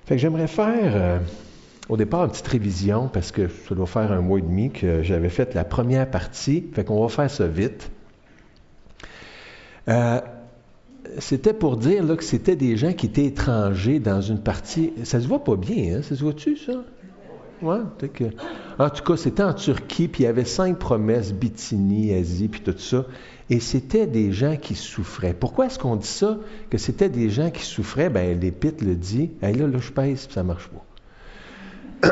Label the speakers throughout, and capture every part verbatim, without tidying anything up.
Speaker 1: Fait que j'aimerais faire, euh, au départ, une petite révision, parce que ça doit faire un mois et demi que j'avais fait la première partie. Fait qu'on va faire ça vite. Euh, c'était pour dire là, que c'était des gens qui étaient étrangers dans une partie... Ça se voit pas bien, hein? Ça se voit-tu, ça? Ouais, peut-être que... En tout cas, c'était en Turquie, puis il y avait cinq promesses, Bithynie, Asie, puis tout ça. Et c'était des gens qui souffraient. Pourquoi est-ce qu'on dit ça? Que c'était des gens qui souffraient? Bien, l'Épître le dit. Hey, là, là, je pèse, puis ça marche pas.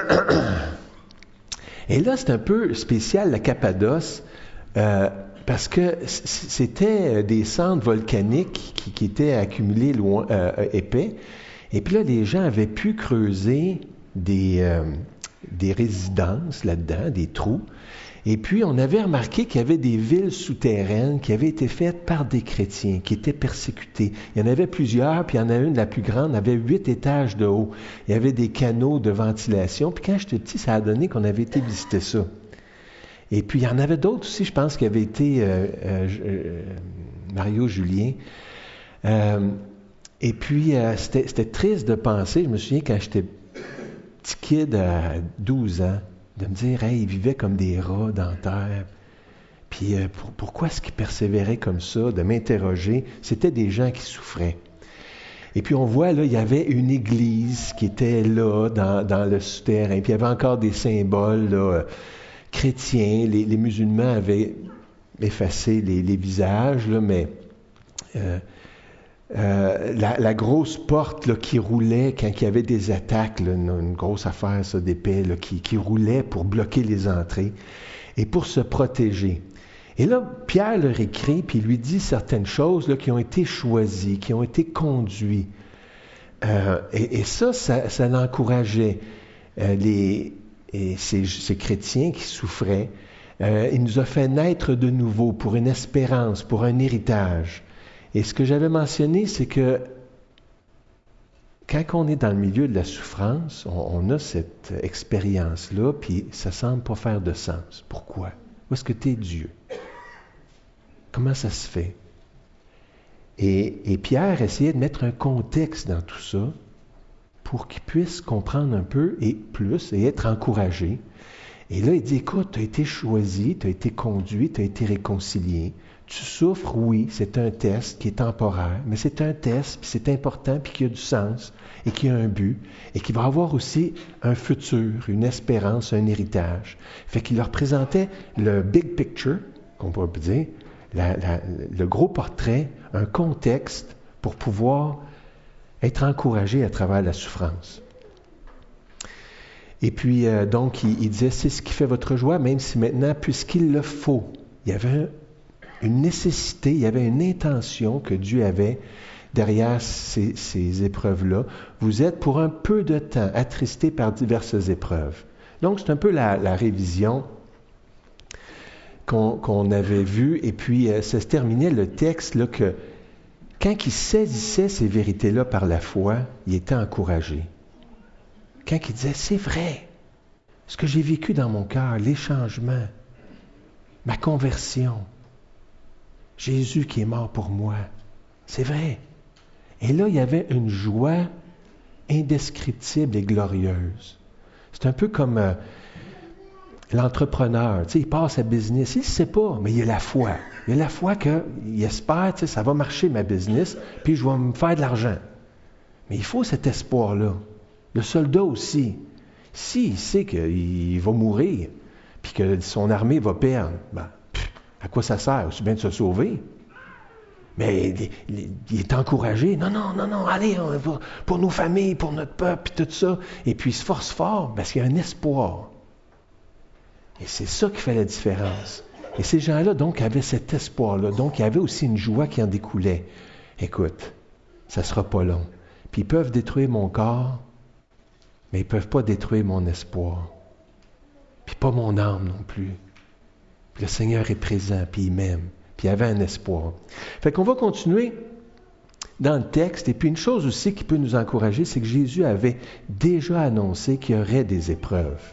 Speaker 1: Et là, c'est un peu spécial, la Cappadoce, euh, parce que c'était des cendres volcaniques qui, qui étaient accumulées loin, euh, épais. Et puis là, les gens avaient pu creuser des, euh, des résidences là-dedans, des trous. Et puis, on avait remarqué qu'il y avait des villes souterraines qui avaient été faites par des chrétiens, qui étaient persécutés. Il y en avait plusieurs, puis il y en a une, la plus grande, avait huit étages de haut. Il y avait des canaux de ventilation. Puis quand j'étais petit, ça a donné qu'on avait été visiter ça. Et puis, il y en avait d'autres aussi, je pense, qui avaient été euh, euh, Mario Julien. Euh, et puis, euh, c'était, c'était triste de penser, je me souviens quand j'étais petit kid à douze ans, de me dire, hey, ils vivaient comme des rats dans la terre. Puis euh, pour, pourquoi est-ce qu'ils persévéraient comme ça? De m'interroger. C'était des gens qui souffraient. Et puis on voit, là, il y avait une église qui était là, dans, dans le souterrain. Puis il y avait encore des symboles là, chrétiens. Les, les musulmans avaient effacé les, les visages, là, mais... Euh, Euh, la, la grosse porte là, qui roulait quand il y avait des attaques, là, une, une grosse affaire ça, d'épais là, qui, qui roulait pour bloquer les entrées et pour se protéger. Et là, Pierre leur écrit, puis il lui dit certaines choses là, qui ont été choisies, qui ont été conduites. Euh, et, et ça, ça, ça l'encourageait. Euh, les, et ces, ces chrétiens qui souffraient, euh, il nous a fait naître de nouveau pour une espérance, pour un héritage. Et ce que j'avais mentionné, c'est que quand on est dans le milieu de la souffrance, on, on a cette expérience-là, puis ça semble pas faire de sens. Pourquoi? Où est-ce que tu es Dieu? Comment ça se fait? Et, et Pierre essayait de mettre un contexte dans tout ça pour qu'il puisse comprendre un peu et plus et être encouragé. Et là, il dit, écoute, tu as été choisi, tu as été conduit, tu as été réconcilié. Tu souffres, oui, c'est un test qui est temporaire, mais c'est un test, puis c'est important, puis qui a du sens, et qui a un but, et qui va avoir aussi un futur, une espérance, un héritage. Fait qu'il leur présentait le big picture, qu'on pourrait dire, la, la, le gros portrait, un contexte pour pouvoir être encouragé à travers la souffrance. Et puis, euh, donc, il, il disait, c'est ce qui fait votre joie, même si maintenant, puisqu'il le faut, il y avait un une nécessité, il y avait une intention que Dieu avait derrière ces, ces épreuves-là. Vous êtes pour un peu de temps attristés par diverses épreuves. Donc, c'est un peu la, la révision qu'on, qu'on avait vue. Et puis, euh, ça se terminait le texte là, que quand il saisissait ces vérités-là par la foi, il était encouragé. Quand il disait, c'est vrai, ce que j'ai vécu dans mon cœur, les changements, ma conversion, Jésus qui est mort pour moi. C'est vrai. Et là, il y avait une joie indescriptible et glorieuse. C'est un peu comme euh, l'entrepreneur. Tu sais, il part sa business. Il ne sait pas, mais il a la foi. Il a la foi qu'il espère, tu sais, ça va marcher ma business, puis je vais me faire de l'argent. Mais il faut cet espoir-là. Le soldat aussi. S'il sait qu'il va mourir, puis que son armée va perdre, ben, à quoi ça sert? C'est bien de se sauver. Mais il, il, il est encouragé. Non, non, non, non, allez, on va pour nos familles, pour notre peuple, puis tout ça. Et puis il se force fort parce qu'il y a un espoir. Et c'est ça qui fait la différence. Et ces gens-là, donc, avaient cet espoir-là. Donc, il y avait aussi une joie qui en découlait. Écoute, ça ne sera pas long. Puis ils peuvent détruire mon corps, mais ils ne peuvent pas détruire mon espoir. Puis pas mon âme non plus. Puis le Seigneur est présent, puis il m'aime, puis il y avait un espoir. Fait qu'on va continuer dans le texte. Et puis une chose aussi qui peut nous encourager, c'est que Jésus avait déjà annoncé qu'il y aurait des épreuves.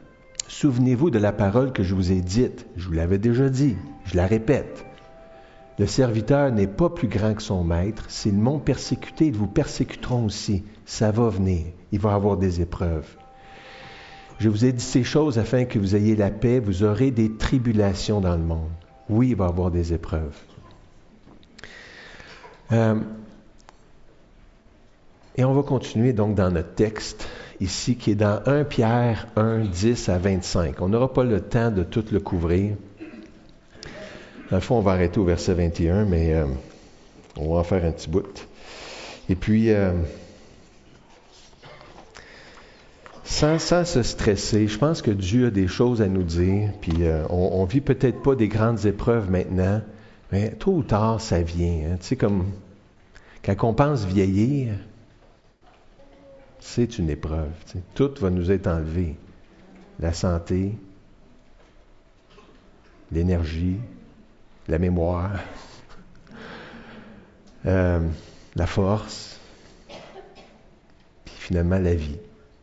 Speaker 1: Souvenez-vous de la parole que je vous ai dite. Je vous l'avais déjà dit. Je la répète. Le serviteur n'est pas plus grand que son maître. S'ils m'ont persécuté, ils vous persécuteront aussi. Ça va venir. Il va y avoir des épreuves. Je vous ai dit ces choses afin que vous ayez la paix. Vous aurez des tribulations dans le monde. Oui, il va y avoir des épreuves. Euh, et on va continuer donc dans notre texte ici, qui est dans premier Pierre un, dix à vingt-cinq. On n'aura pas le temps de tout le couvrir. Dans le fond, on va arrêter au verset vingt et un, mais euh, on va en faire un petit bout. Et puis, euh, sans, sans se stresser, je pense que Dieu a des choses à nous dire. Puis, euh, on ne vit peut-être pas des grandes épreuves maintenant, mais tôt ou tard, ça vient. Hein. Tu sais, comme quand on pense vieillir, c'est une épreuve. Tu sais. Tout va nous être enlevé. La santé, l'énergie, la mémoire, euh, la force, puis finalement la vie.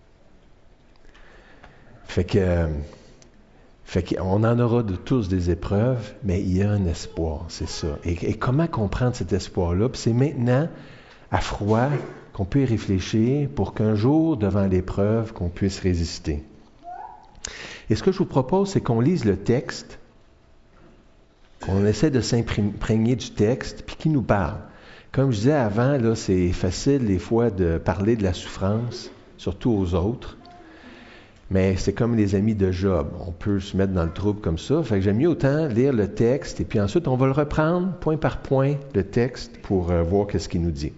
Speaker 1: Fait que, euh, fait qu'on en aura de tous des épreuves, mais il y a un espoir, c'est ça. Et, et comment comprendre cet espoir-là? Puis c'est maintenant, à froid, qu'on peut y réfléchir pour qu'un jour, devant l'épreuve, qu'on puisse résister. Et ce que je vous propose, c'est qu'on lise le texte, qu'on essaie de s'imprégner du texte, puis qui nous parle. Comme je disais avant, là, c'est facile des fois de parler de la souffrance, surtout aux autres, mais c'est comme les amis de Job. On peut se mettre dans le trouble comme ça. Fait que j'aime mieux autant lire le texte, et puis ensuite, on va le reprendre point par point, le texte, pour euh, voir qu'est-ce qu'il nous dit.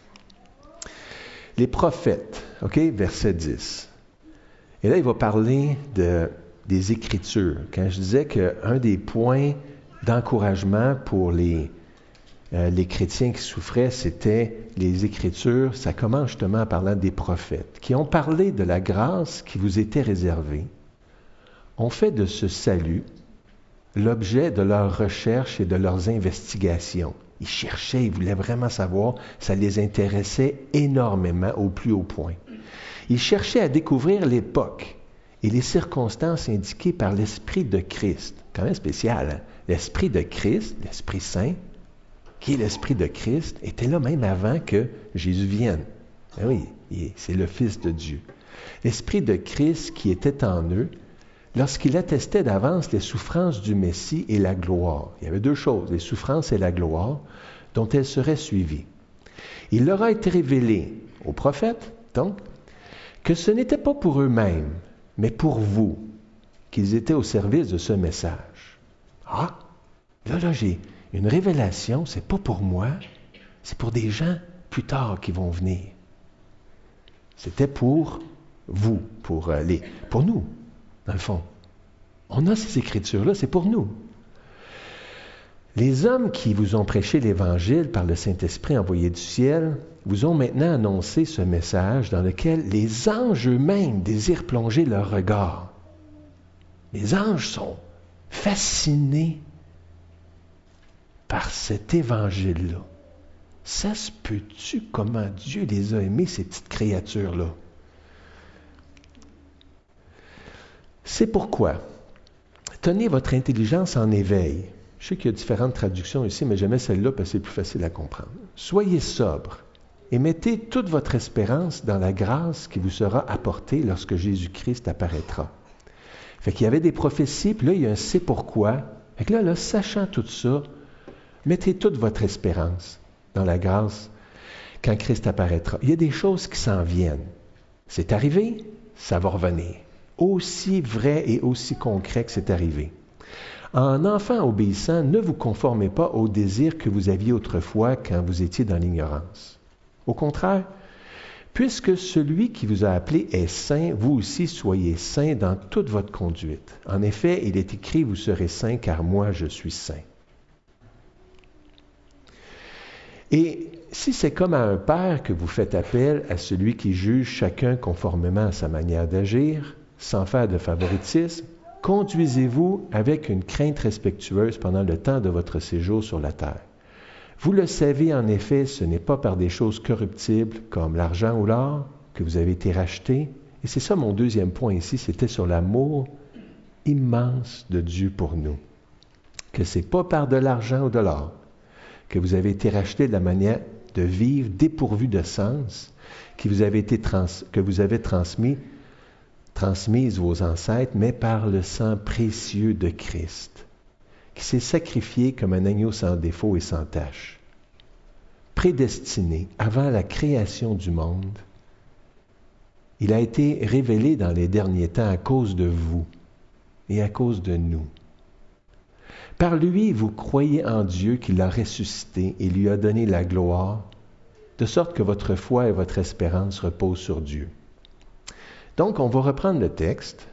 Speaker 1: Les prophètes, OK, verset dix. Et là, il va parler de, des Écritures. Quand je disais qu'un des points d'encouragement pour les, euh, les chrétiens qui souffraient, c'était les Écritures. Ça commence justement en parlant des prophètes, qui ont parlé de la grâce qui vous était réservée, ont fait de ce salut l'objet de leurs recherches et de leurs investigations. Ils cherchaient, ils voulaient vraiment savoir, ça les intéressait énormément au plus haut point. Ils cherchaient à découvrir l'époque et les circonstances indiquées par l'Esprit de Christ. Quand même spécial, hein? L'Esprit de Christ, l'Esprit Saint, qui est l'Esprit de Christ, était là même avant que Jésus vienne. Ben oui, c'est le Fils de Dieu. L'Esprit de Christ qui était en eux, lorsqu'il attestait d'avance les souffrances du Messie et la gloire. Il y avait deux choses, les souffrances et la gloire, dont elles seraient suivies. Il leur a été révélé aux prophètes, donc, que ce n'était pas pour eux-mêmes, mais pour vous, qu'ils étaient au service de ce message. Ah, là, là, j'ai une révélation, c'est pas pour moi, c'est pour des gens plus tard qui vont venir. C'était pour vous, pour euh, les, pour nous, dans le fond. On a ces Écritures-là, c'est pour nous. Les hommes qui vous ont prêché l'Évangile par le Saint-Esprit envoyé du ciel vous ont maintenant annoncé ce message dans lequel les anges eux-mêmes désirent plonger leur regard. Les anges sont fascinés par cet Évangile-là. Ça se peut-tu comment Dieu les a aimés, ces petites créatures-là? C'est pourquoi tenez votre intelligence en éveil. Je sais qu'il y a différentes traductions ici, mais j'aimais celle-là parce que c'est plus facile à comprendre. Soyez sobre et mettez toute votre espérance dans la grâce qui vous sera apportée lorsque Jésus-Christ apparaîtra. Fait qu'il y avait des prophéties, puis là, il y a un « c'est pourquoi ». Fait que là, là, sachant tout ça, mettez toute votre espérance dans la grâce quand Christ apparaîtra. Il y a des choses qui s'en viennent. C'est arrivé, ça va revenir. Aussi vrai et aussi concret que c'est arrivé. En enfant obéissant, ne vous conformez pas aux désirs que vous aviez autrefois quand vous étiez dans l'ignorance. Au contraire, puisque celui qui vous a appelé est saint, vous aussi soyez saints dans toute votre conduite. En effet, il est écrit, vous serez saints car moi je suis saint. Et si c'est comme à un père que vous faites appel à celui qui juge chacun conformément à sa manière d'agir, sans faire de favoritisme, conduisez-vous avec une crainte respectueuse pendant le temps de votre séjour sur la terre. Vous le savez en effet, ce n'est pas par des choses corruptibles comme l'argent ou l'or que vous avez été rachetés. Et c'est ça mon deuxième point ici, c'était sur l'amour immense de Dieu pour nous. Que ce n'est pas par de l'argent ou de l'or, que vous avez été rachetés de la manière de vivre dépourvue de sens, qui vous avez été trans, que vous avez transmis, transmise vos ancêtres, mais par le sang précieux de Christ, qui s'est sacrifié comme un agneau sans défaut et sans tache, prédestiné avant la création du monde. Il a été révélé dans les derniers temps à cause de vous et à cause de nous. Par lui, vous croyez en Dieu qui l'a ressuscité et lui a donné la gloire, de sorte que votre foi et votre espérance reposent sur Dieu. Donc, on va reprendre le texte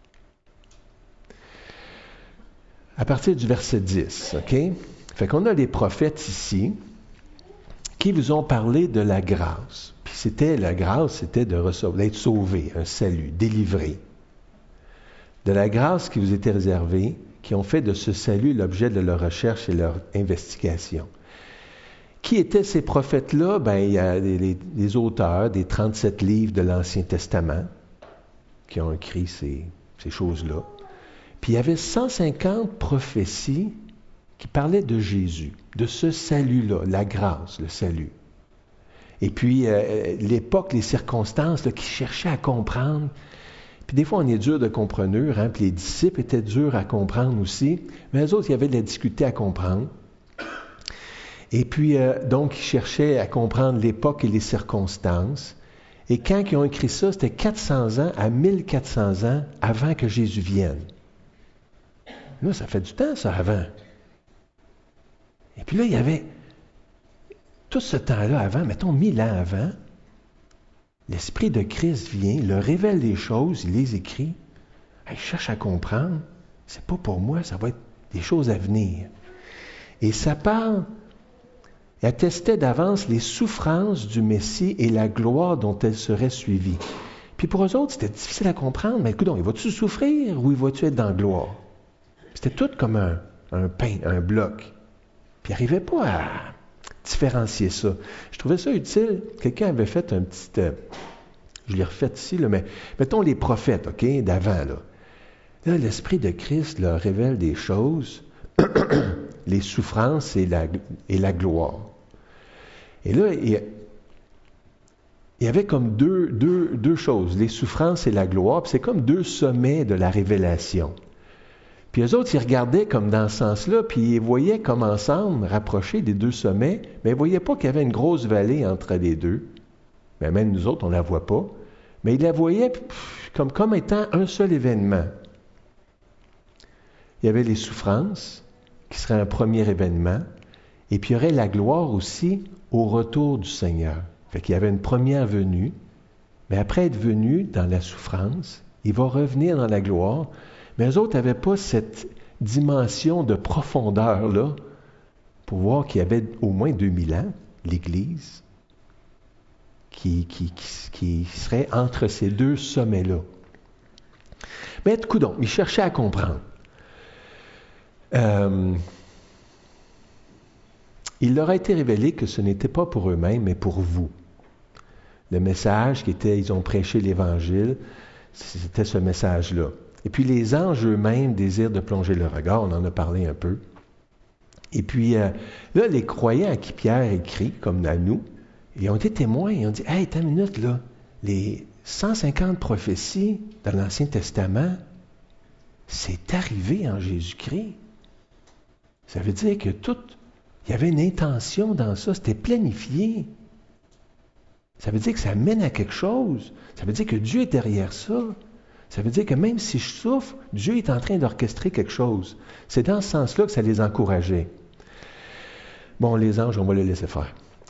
Speaker 1: à partir du verset dix, OK? Fait qu'on a les prophètes ici qui vous ont parlé de la grâce. Puis c'était, la grâce, c'était de recevoir, d'être sauvé, un salut, délivré. De la grâce qui vous était réservée, qui ont fait de ce salut l'objet de leur recherche et leur investigation. Qui étaient ces prophètes-là? Ben, il y a les, les, les auteurs des trente-sept livres de l'Ancien Testament qui ont écrit ces, ces choses-là. Puis il y avait cent cinquante prophéties qui parlaient de Jésus, de ce salut-là, la grâce, le salut. Et puis euh, l'époque, les circonstances là, qui cherchaient à comprendre. Puis des fois, on est dur de compreneur, hein, puis les disciples étaient durs à comprendre aussi, mais les autres, il y avait de la difficulté à comprendre. Et puis, euh, donc, ils cherchaient à comprendre l'époque et les circonstances. Et quand ils ont écrit ça, c'était quatre cents ans à mille quatre cents ans avant que Jésus vienne. Là, ça fait du temps, ça, avant. Et puis là, il y avait tout ce temps-là avant, mettons mille ans avant, l'Esprit de Christ vient, leur révèle les choses, il les écrit. Il cherche à comprendre. C'est pas pour moi, ça va être des choses à venir. Et ça parle, il attestait d'avance les souffrances du Messie et la gloire dont elles seraient suivies. Puis pour eux autres, c'était difficile à comprendre. Mais écoute, il va-tu souffrir ou il va-tu être dans la gloire? C'était tout comme un, un pain, un bloc. Puis ils n'arrivaient pas à différencier ça. Je trouvais ça utile. Quelqu'un avait fait un petit... Euh, je l'ai refait ici, là, mais mettons les prophètes, OK, d'avant, là. Là, l'Esprit de Christ leur révèle des choses, les souffrances et la, et la gloire. Et là, il, il y avait comme deux, deux, deux choses, les souffrances et la gloire, puis c'est comme deux sommets de la révélation. Puis eux autres, ils regardaient comme dans ce sens-là, puis ils voyaient comme ensemble, rapprochés des deux sommets, mais ils ne voyaient pas qu'il y avait une grosse vallée entre les deux. Mais même nous autres, on ne la voit pas. Mais ils la voyaient pff, comme, comme étant un seul événement. Il y avait les souffrances, qui seraient un premier événement, et puis il y aurait la gloire aussi au retour du Seigneur. Fait qu'il y avait une première venue, mais après être venu dans la souffrance, il va revenir dans la gloire. Mais eux autres n'avaient pas cette dimension de profondeur-là pour voir qu'il y avait au moins deux mille ans, l'Église, qui, qui, qui, qui serait entre ces deux sommets-là. Mais du coup, donc, ils cherchaient à comprendre. Euh, il leur a été révélé que ce n'était pas pour eux-mêmes, mais pour vous. Le message qui était, ils ont prêché l'Évangile, c'était ce message-là. Et puis les anges eux-mêmes désirent de plonger le regard, on en a parlé un peu. Et puis euh, là, les croyants à qui Pierre écrit, comme à nous, ils ont été témoins, ils ont dit « Hey, attends une minute, là, les cent cinquante prophéties dans l'Ancien Testament, c'est arrivé en Jésus-Christ. » Ça veut dire que tout, il y avait une intention dans ça, c'était planifié. Ça veut dire que ça mène à quelque chose. Ça veut dire que Dieu est derrière ça. Ça veut dire que même si je souffre, Dieu est en train d'orchestrer quelque chose. C'est dans ce sens-là que ça les encourageait. Bon, les anges, on va les laisser faire.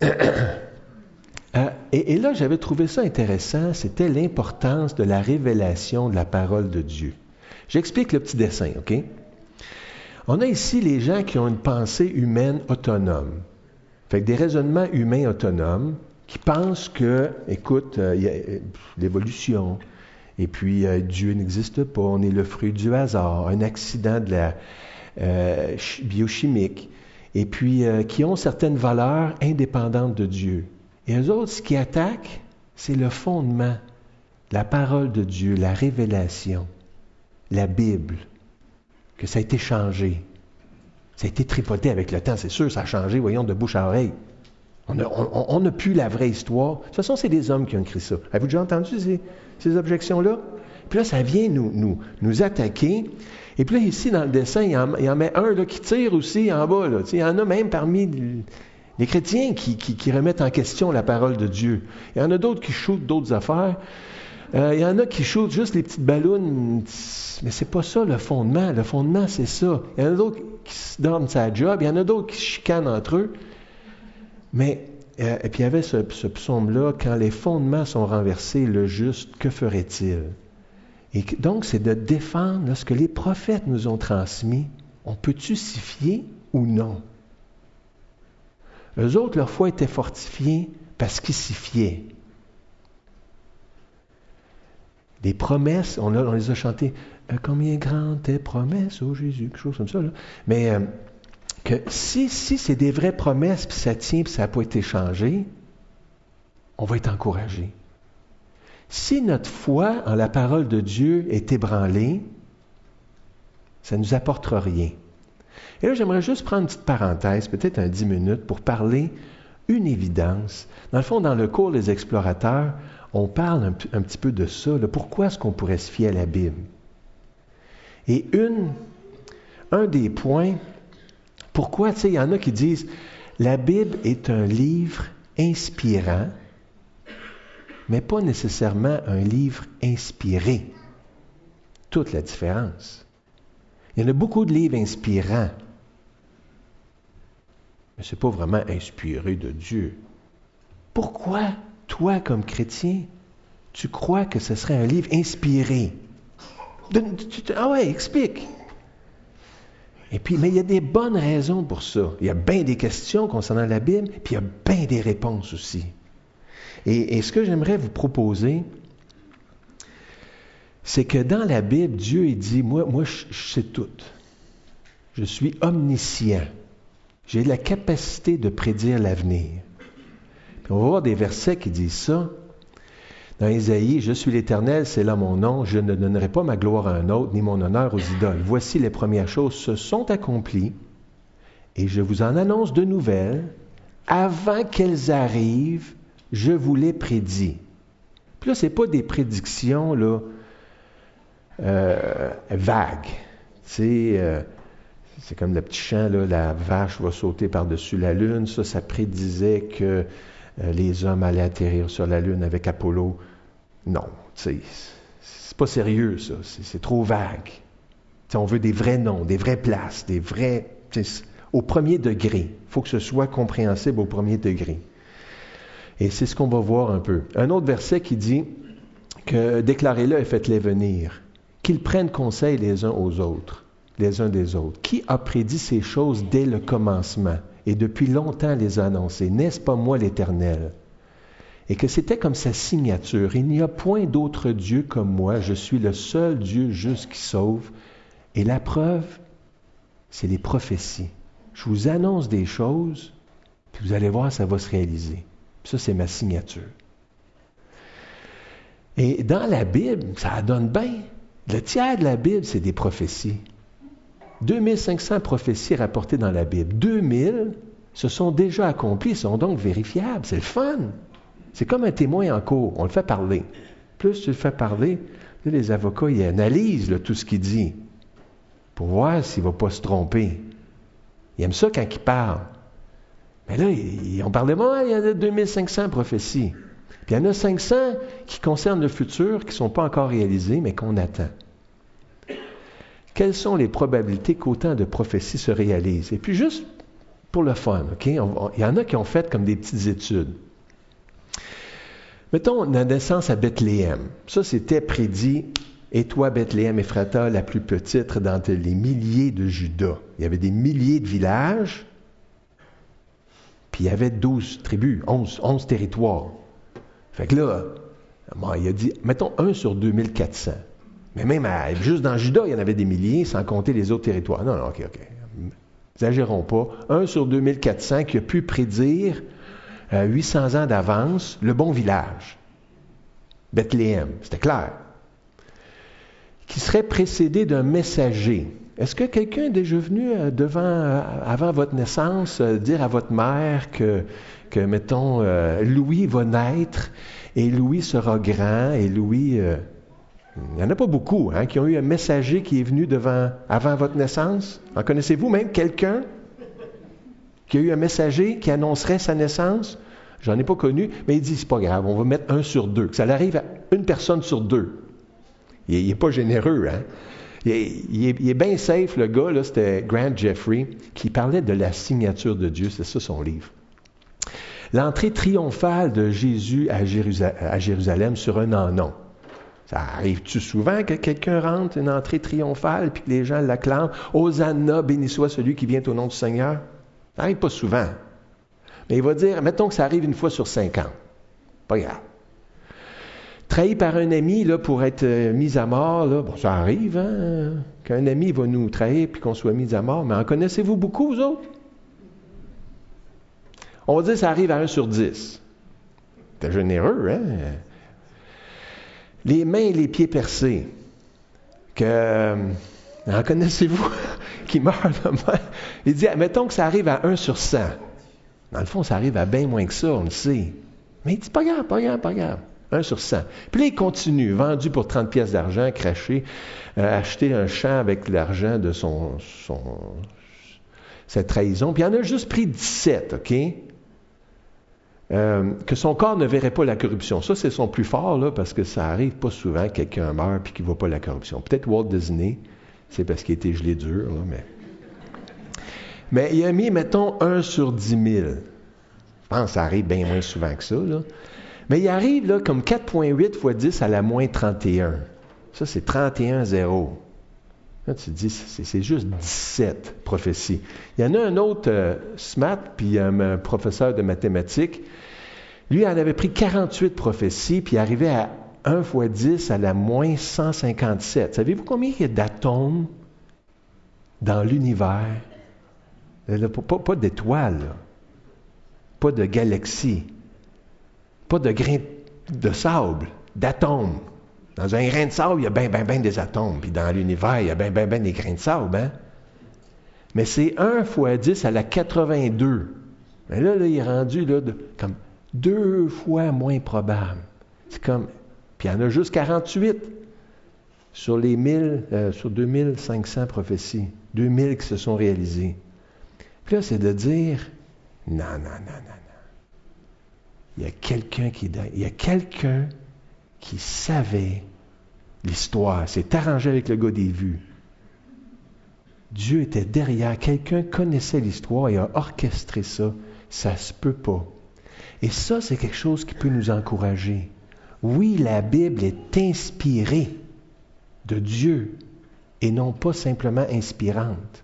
Speaker 1: euh, et, et là, j'avais trouvé ça intéressant, c'était l'importance de la révélation de la parole de Dieu. J'explique le petit dessin, OK? On a ici les gens qui ont une pensée humaine autonome. Fait que des raisonnements humains autonomes qui pensent que, écoute, euh, y a, euh, l'évolution... Et puis, euh, Dieu n'existe pas, on est le fruit du hasard, un accident de la euh, biochimique, et puis euh, qui ont certaines valeurs indépendantes de Dieu. Et eux autres, ce qui attaquent, c'est le fondement, la parole de Dieu, la révélation, la Bible, que ça a été changé. Ça a été tripoté avec le temps, c'est sûr, ça a changé, voyons, de bouche à oreille. On n'a on, on a plus la vraie histoire. De toute façon, c'est des hommes qui ont écrit ça. Avez-vous déjà entendu ces, ces objections-là? Puis là, ça vient nous, nous, nous attaquer. Et puis là, ici, dans le dessin, il y en, il y en met un là, qui tire aussi en bas. Là. Il y en a même parmi les chrétiens qui, qui, qui remettent en question la parole de Dieu. Il y en a d'autres qui shootent d'autres affaires. Euh, il y en a qui shootent juste les petites ballons. Mais c'est pas ça le fondement. Le fondement, c'est ça. Il y en a d'autres qui se donnent sa job. Il y en a d'autres qui se chicanent entre eux. Mais, euh, et puis il y avait ce, ce psaume-là, quand les fondements sont renversés, le juste, que ferait-il? Et que, donc, c'est de défendre là, ce que les prophètes nous ont transmis. On peut-tu s'y fier ou non? Eux autres, leur foi était fortifiée parce qu'ils s'y fiaient. Des promesses, on, a, on les a chantées. « Combien grandes tes promesses, ô Jésus », quelque chose comme ça. Là. Mais... Euh, que si, si c'est des vraies promesses, puis ça tient, puis ça n'a pas été changé, on va être encouragé. Si notre foi en la parole de Dieu est ébranlée, ça ne nous apportera rien. Et là, j'aimerais juste prendre une petite parenthèse, peut-être un dix minutes, pour parler une évidence. Dans le fond, dans le cours des explorateurs, on parle un, un petit peu de ça. Là. Pourquoi est-ce qu'on pourrait se fier à la Bible? Et une, un des points... Pourquoi, tu sais, il y en a qui disent « La Bible est un livre inspirant, mais pas nécessairement un livre inspiré. » Toute la différence. Il y en a beaucoup de livres inspirants, mais ce n'est pas vraiment inspiré de Dieu. Pourquoi, toi, comme chrétien, tu crois que ce serait un livre inspiré? Ah ouais, explique. Et puis, mais il y a des bonnes raisons pour ça. Il y a bien des questions concernant la Bible, puis il y a bien des réponses aussi. Et, et ce que j'aimerais vous proposer, c'est que dans la Bible, Dieu il dit, moi, moi je, je sais tout. Je suis omniscient. J'ai la capacité de prédire l'avenir. Puis on va voir des versets qui disent ça. Dans Isaïe, « Je suis l'Éternel, c'est là mon nom, je ne donnerai pas ma gloire à un autre, ni mon honneur aux idoles. Voici les premières choses se sont accomplies, et je vous en annonce de nouvelles. Avant qu'elles arrivent, je vous les prédis. » Puis là, ce n'est pas des prédictions là, euh, vagues. Tu sais, euh, c'est comme le petit chant, là, la vache va sauter par-dessus la lune. Ça, ça prédisait que euh, les hommes allaient atterrir sur la lune avec Apollo. Non, tu sais, c'est pas sérieux, ça. C'est, c'est trop vague. T'sais, on veut des vrais noms, des vraies places, des vrais... Au premier degré. Il faut que ce soit compréhensible au premier degré. Et c'est ce qu'on va voir un peu. Un autre verset qui dit que « Déclarez-le et faites-les venir, qu'ils prennent conseil les uns aux autres, les uns des autres. Qui a prédit ces choses dès le commencement et depuis longtemps les a annoncées? N'est-ce pas moi l'Éternel? » Et que c'était comme sa signature. « Il n'y a point d'autre Dieu comme moi, je suis le seul Dieu juste qui sauve. » Et la preuve, c'est les prophéties. Je vous annonce des choses, puis vous allez voir, ça va se réaliser. Puis ça, c'est ma signature. Et dans la Bible, ça donne bien. Le tiers de la Bible, c'est des prophéties. deux mille cinq cents prophéties rapportées dans la Bible. deux mille se sont déjà accomplies, sont donc vérifiables. C'est le fun. C'est comme un témoin en cours. On le fait parler. Plus tu le fais parler, là, les avocats, ils analysent là, tout ce qu'il dit pour voir s'il ne va pas se tromper. Ils aiment ça quand il parle. Mais là, ils ont parlé, moi, il y en a deux mille cinq cents prophéties. Puis il y en a cinq cents qui concernent le futur, qui ne sont pas encore réalisées, mais qu'on attend. Quelles sont les probabilités qu'autant de prophéties se réalisent? Et puis juste pour le fun, OK? On, on, il y en a qui ont fait comme des petites études. Mettons la naissance à Bethléem. Ça, c'était prédit. Et toi, Bethléem Ephrata, la plus petite dans les milliers de Juda. Il y avait des milliers de villages, puis il y avait douze tribus, onze, onze territoires. Fait que là, bon, il a dit, mettons un sur deux mille quatre cents. Mais même à, juste dans Juda, il y en avait des milliers, sans compter les autres territoires. Non, non, OK, OK. Exagérons pas. un sur deux mille quatre cents qui a pu prédire euh, huit cents ans d'avance le bon village. Bethléem, c'était clair. Qui serait précédé d'un messager. Est-ce que quelqu'un est déjà venu euh, devant, euh, avant votre naissance, euh, dire à votre mère que, que mettons, euh, Louis va naître et Louis sera grand et Louis... Euh, il n'y en a pas beaucoup hein, qui ont eu un messager qui est venu devant, avant votre naissance. En connaissez-vous même quelqu'un qui a eu un messager qui annoncerait sa naissance? J'en ai pas connu, mais il dit, c'est pas grave, on va mettre un sur deux. Que ça arrive à une personne sur deux. Il n'est pas généreux, hein? Il est, il est, il est bien safe, le gars, là, c'était Grant Jeffrey, qui parlait de la signature de Dieu, c'est ça son livre. L'entrée triomphale de Jésus à Jérusalem, à Jérusalem sur un anon. Ça arrive-tu souvent que quelqu'un rentre, une entrée triomphale, puis que les gens l'acclament? Hosanna, béni soit celui qui vient au nom du Seigneur. Ça n'arrive pas souvent. Mais il va dire, mettons que ça arrive une fois sur cinquante. Pas grave. Trahi par un ami là, pour être euh, mis à mort, là, bon, ça arrive, hein, qu'un ami va nous trahir puis qu'on soit mis à mort, mais en connaissez-vous beaucoup, vous autres? On va dire que ça arrive à un sur dix. C'est généreux, hein? Les mains et les pieds percés. Que, euh, en connaissez-vous qui meurent de main? Il dit, mettons que ça arrive à un sur cent. Dans le fond, ça arrive à bien moins que ça, on le sait. Mais il dit, pas grave, pas grave, pas grave. un sur cent. Puis là, il continue, vendu pour trente pièces d'argent, craché, euh, acheter un champ avec l'argent de son, son, sa trahison. Puis il en a juste pris dix-sept, OK? Euh, que son corps ne verrait pas la corruption. Ça, c'est son plus fort, là, parce que ça arrive pas souvent que quelqu'un meurt puis qu'il ne voit pas la corruption. Peut-être Walt Disney, c'est parce qu'il était gelé dur, là, mais... Mais il a mis, mettons, un sur dix mille. Je pense que ça arrive bien moins souvent que ça, là. Mais il arrive là, comme quatre virgule huit fois dix à la moins trente et un. Ça, c'est trente et un zéro. Là, tu te dis, c'est, c'est juste dix-sept prophéties. Il y en a un autre, euh, Smat, puis un, un professeur de mathématiques. Lui, il en avait pris quarante-huit prophéties, puis il arrivait à un fois dix à la moins cent cinquante-sept. Savez-vous combien il y a d'atomes dans l'univers? Là, pas, pas d'étoiles, là. Pas de galaxies. Pas de grains de sable, d'atomes. Dans un grain de sable, il y a bien, bien, bien des atomes. Puis dans l'univers, il y a bien, bien, bien des grains de sable. Hein? Mais c'est un fois dix à la quatre-vingt-deux. Mais là, là il est rendu là, de, comme deux fois moins probable. C'est comme... Puis il y en a juste quarante-huit sur les mille, euh, sur deux mille cinq cents prophéties. deux mille qui se sont réalisées. Puis là, c'est de dire, non, non, non, non, non. Il y a quelqu'un qui il y a quelqu'un qui savait l'histoire, s'est arrangé avec le gars des vues. Dieu était derrière, quelqu'un connaissait l'histoire et a orchestré ça. Ça se peut pas. Et ça, c'est quelque chose qui peut nous encourager. Oui, la Bible est inspirée de Dieu et non pas simplement inspirante.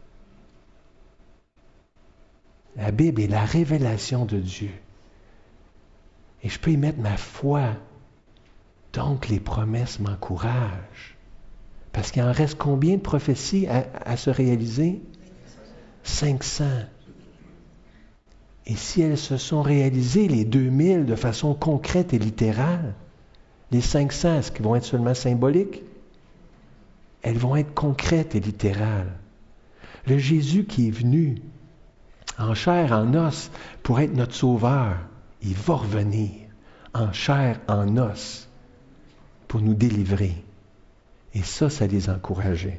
Speaker 1: La Bible est la révélation de Dieu. Et je peux y mettre ma foi. Donc, les promesses m'encouragent. Parce qu'il en reste combien de prophéties à, à se réaliser? cinq cents. Et si elles se sont réalisées, les deux mille, de façon concrète et littérale, les cinq cents, est-ce qu'elles vont être seulement symboliques? Elles vont être concrètes et littérales. Le Jésus qui est venu, en chair, en os, pour être notre sauveur, il va revenir en chair, en os, pour nous délivrer. Et ça, ça les encourageait.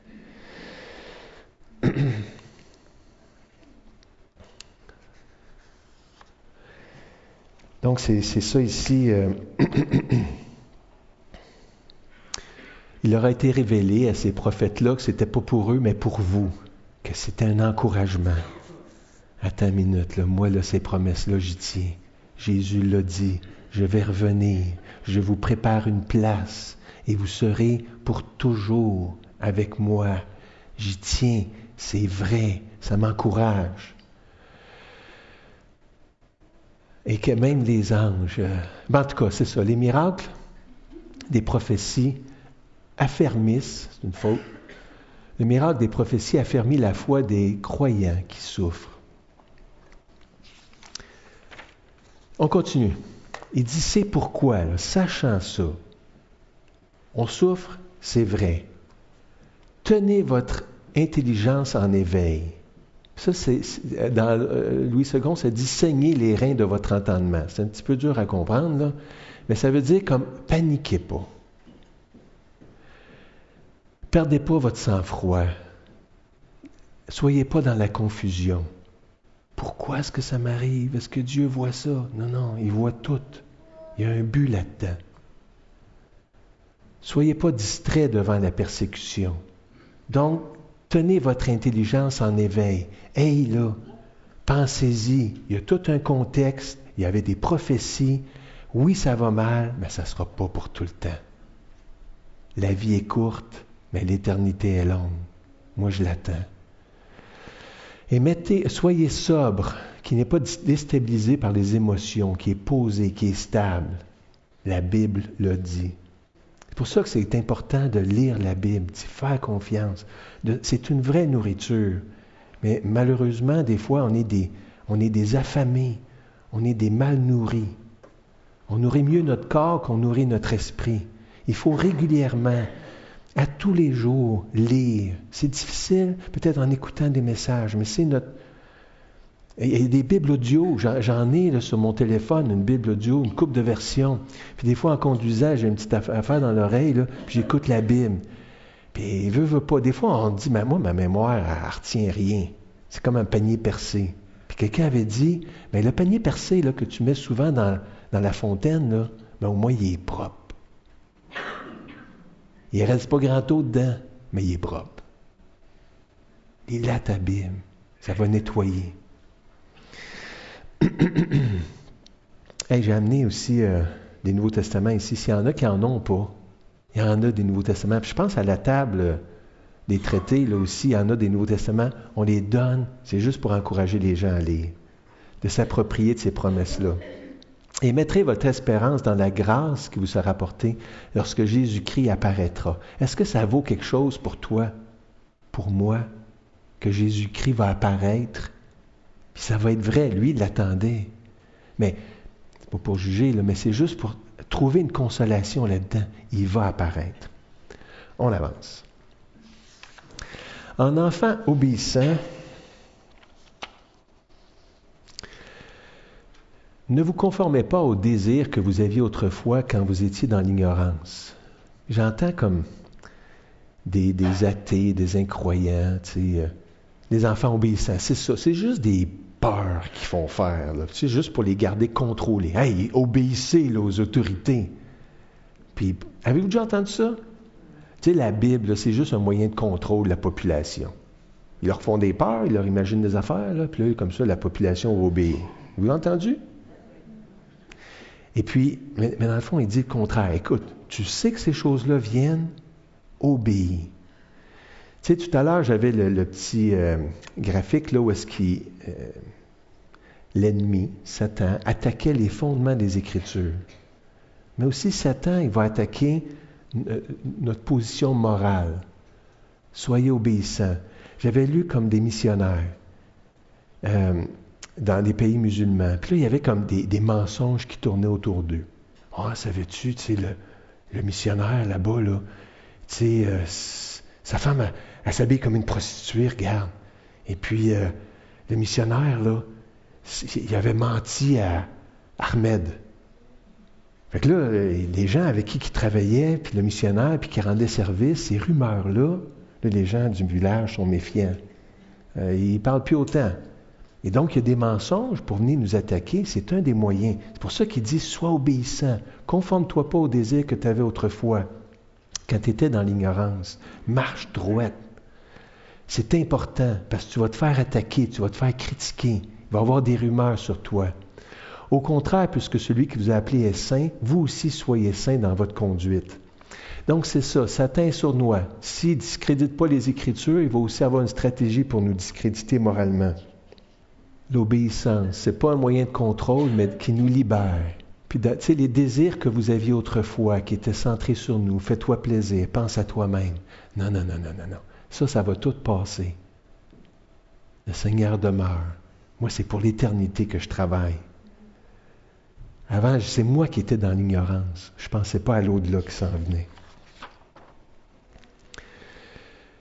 Speaker 1: Donc, c'est, c'est ça ici. Euh, il leur a été révélé à ces prophètes-là que ce n'était pas pour eux, mais pour vous, que c'était un encouragement. Attends une minute, là, moi, là, ces promesses-là, j'y tiens. Jésus l'a dit, je vais revenir, je vous prépare une place et vous serez pour toujours avec moi. J'y tiens, c'est vrai, ça m'encourage. Et que même les anges, euh, ben en tout cas, c'est ça, les miracles des prophéties affermissent, c'est une faute, le miracle des prophéties affermit la foi des croyants qui souffrent. On continue. Il dit, c'est pourquoi, là, sachant ça, on souffre, c'est vrai. Tenez votre intelligence en éveil. Ça, c'est, c'est dans euh, Louis second, ça dit « saignez les reins de votre entendement ». C'est un petit peu dur à comprendre, là, mais ça veut dire comme « paniquez pas ». Perdez pas votre sang-froid. Soyez pas dans la confusion. Pourquoi est-ce que ça m'arrive? Est-ce que Dieu voit ça? Non, non, il voit tout. Il y a un but là-dedans. Soyez pas distrait devant la persécution. Donc, tenez votre intelligence en éveil. Hey là, pensez-y. Il y a tout un contexte. Il y avait des prophéties. Oui, ça va mal, mais ça ne sera pas pour tout le temps. La vie est courte, mais l'éternité est longue. Moi, je l'attends. Et mettez, soyez sobre, qui n'est pas déstabilisé par les émotions, qui est posé, qui est stable. La Bible le dit. C'est pour ça que c'est important de lire la Bible, d'y faire confiance. De, c'est une vraie nourriture. Mais malheureusement, des fois, on est des, on est des affamés, on est des mal nourris. On nourrit mieux notre corps qu'on nourrit notre esprit. Il faut régulièrement, à tous les jours, lire. C'est difficile, peut-être en écoutant des messages, mais c'est notre... Il y a des Bibles audio, j'en, j'en ai là, sur mon téléphone, une Bible audio, une couple de versions. Puis des fois, en conduisant, j'ai une petite affaire dans l'oreille, là, puis j'écoute la Bible. Puis, veut, veut pas. Des fois, on dit, mais moi, ma mémoire, elle, elle retient rien. C'est comme un panier percé. Puis quelqu'un avait dit, mais le panier percé là, que tu mets souvent dans, dans la fontaine, là, ben, au moins, il est propre. Il ne reste pas grand eau dedans, mais il est propre. Il là ta Bible. Ça va nettoyer. Hey, j'ai amené aussi euh, des Nouveaux Testaments ici. S'il y en a qui n'en ont pas, il y en a des Nouveaux Testaments. Puis je pense à la table euh, des traités, là aussi, il y en a des Nouveaux Testaments. On les donne. C'est juste pour encourager les gens à lire, de s'approprier de ces promesses-là. Et mettrez votre espérance dans la grâce qui vous sera apportée lorsque Jésus-Christ apparaîtra. Est-ce que ça vaut quelque chose pour toi, pour moi, que Jésus-Christ va apparaître? Puis ça va être vrai, lui, il l'attendait. Mais, c'est pas pour juger, là, mais c'est juste pour trouver une consolation là-dedans. Il va apparaître. On avance. En enfant obéissant, ne vous conformez pas aux désirs que vous aviez autrefois quand vous étiez dans l'ignorance. J'entends comme des, des athées, des incroyants, tu sais, euh, des enfants obéissants. C'est ça, c'est juste des peurs qu'ils font faire, là. C'est juste pour les garder contrôlés. Hey, obéissez là, aux autorités. Puis, avez-vous déjà entendu ça? Tu sais, la Bible, là, c'est juste un moyen de contrôle de la population. Ils leur font des peurs, ils leur imaginent des affaires, là, puis là, comme ça, la population va obéir. Vous l'avez entendu? Et puis, mais, mais dans le fond, il dit le contraire. Écoute, tu sais que ces choses-là viennent, obéis. Tu sais, tout à l'heure, j'avais le, le petit euh, graphique là où est-ce qu'il, euh, l'ennemi, Satan, attaquait les fondements des Écritures. Mais aussi, Satan, il va attaquer euh, notre position morale. Soyez obéissants. J'avais lu comme des missionnaires euh, dans des pays musulmans. Puis là, il y avait comme des, des mensonges qui tournaient autour d'eux. Ah, oh, savais-tu, tu sais, le, le missionnaire là-bas, là, tu sais, euh, sa femme, elle, elle s'habille comme une prostituée, regarde. Et puis, euh, le missionnaire, là, il avait menti à Ahmed. Fait que là, les gens avec qui il travaillait, puis le missionnaire, puis qui rendait service, ces rumeurs-là, là, les gens du village sont méfiants. Euh, ils ne parlent plus autant. Et donc, il y a des mensonges pour venir nous attaquer. C'est un des moyens. C'est pour ça qu'il dit, sois obéissant. Conforme-toi pas au désir que tu avais autrefois, quand tu étais dans l'ignorance. Marche droite. C'est important, parce que tu vas te faire attaquer, tu vas te faire critiquer. Il va y avoir des rumeurs sur toi. Au contraire, puisque celui qui vous a appelé est saint, vous aussi soyez saints dans votre conduite. Donc, c'est ça, Satan est sournois. S'il ne discrédite pas les Écritures, il va aussi avoir une stratégie pour nous discréditer moralement. L'obéissance, ce n'est pas un moyen de contrôle, mais qui nous libère. Puis, tu sais, les désirs que vous aviez autrefois, qui étaient centrés sur nous, fais-toi plaisir, pense à toi-même. Non, non, non, non, non, non. Ça, ça va tout passer. Le Seigneur demeure. Moi, c'est pour l'éternité que je travaille. Avant, c'est moi qui étais dans l'ignorance. Je ne pensais pas à l'au-delà qui s'en venait.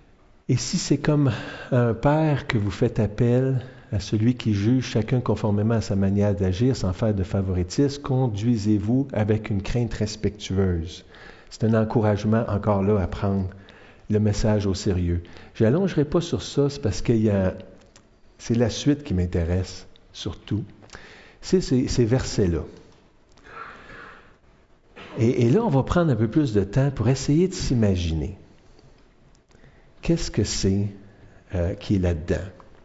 Speaker 1: Et si c'est comme un père que vous faites appel à celui qui juge chacun conformément à sa manière d'agir sans faire de favoritisme, conduisez-vous avec une crainte respectueuse. C'est un encouragement encore là à prendre le message au sérieux. Je n'allongerai pas sur ça, c'est parce que y a, c'est la suite qui m'intéresse surtout. C'est ces, ces versets-là. Et, et là, on va prendre un peu plus de temps pour essayer de s'imaginer. Qu'est-ce que c'est euh, qui est là-dedans?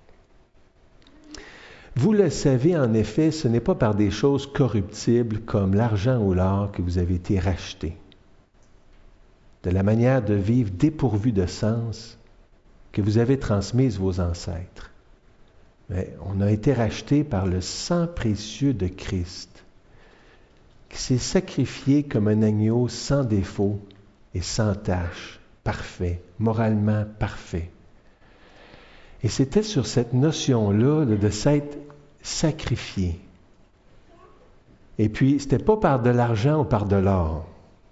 Speaker 1: Vous le savez, en effet, ce n'est pas par des choses corruptibles comme l'argent ou l'or que vous avez été rachetés. De la manière de vivre dépourvue de sens que vous avez transmise vos ancêtres. Mais on a été rachetés par le sang précieux de Christ, qui s'est sacrifié comme un agneau sans défaut et sans tache, parfait, moralement parfait. Et c'était sur cette notion-là de s'être sacrifié. Et puis, c'était pas par de l'argent ou par de l'or.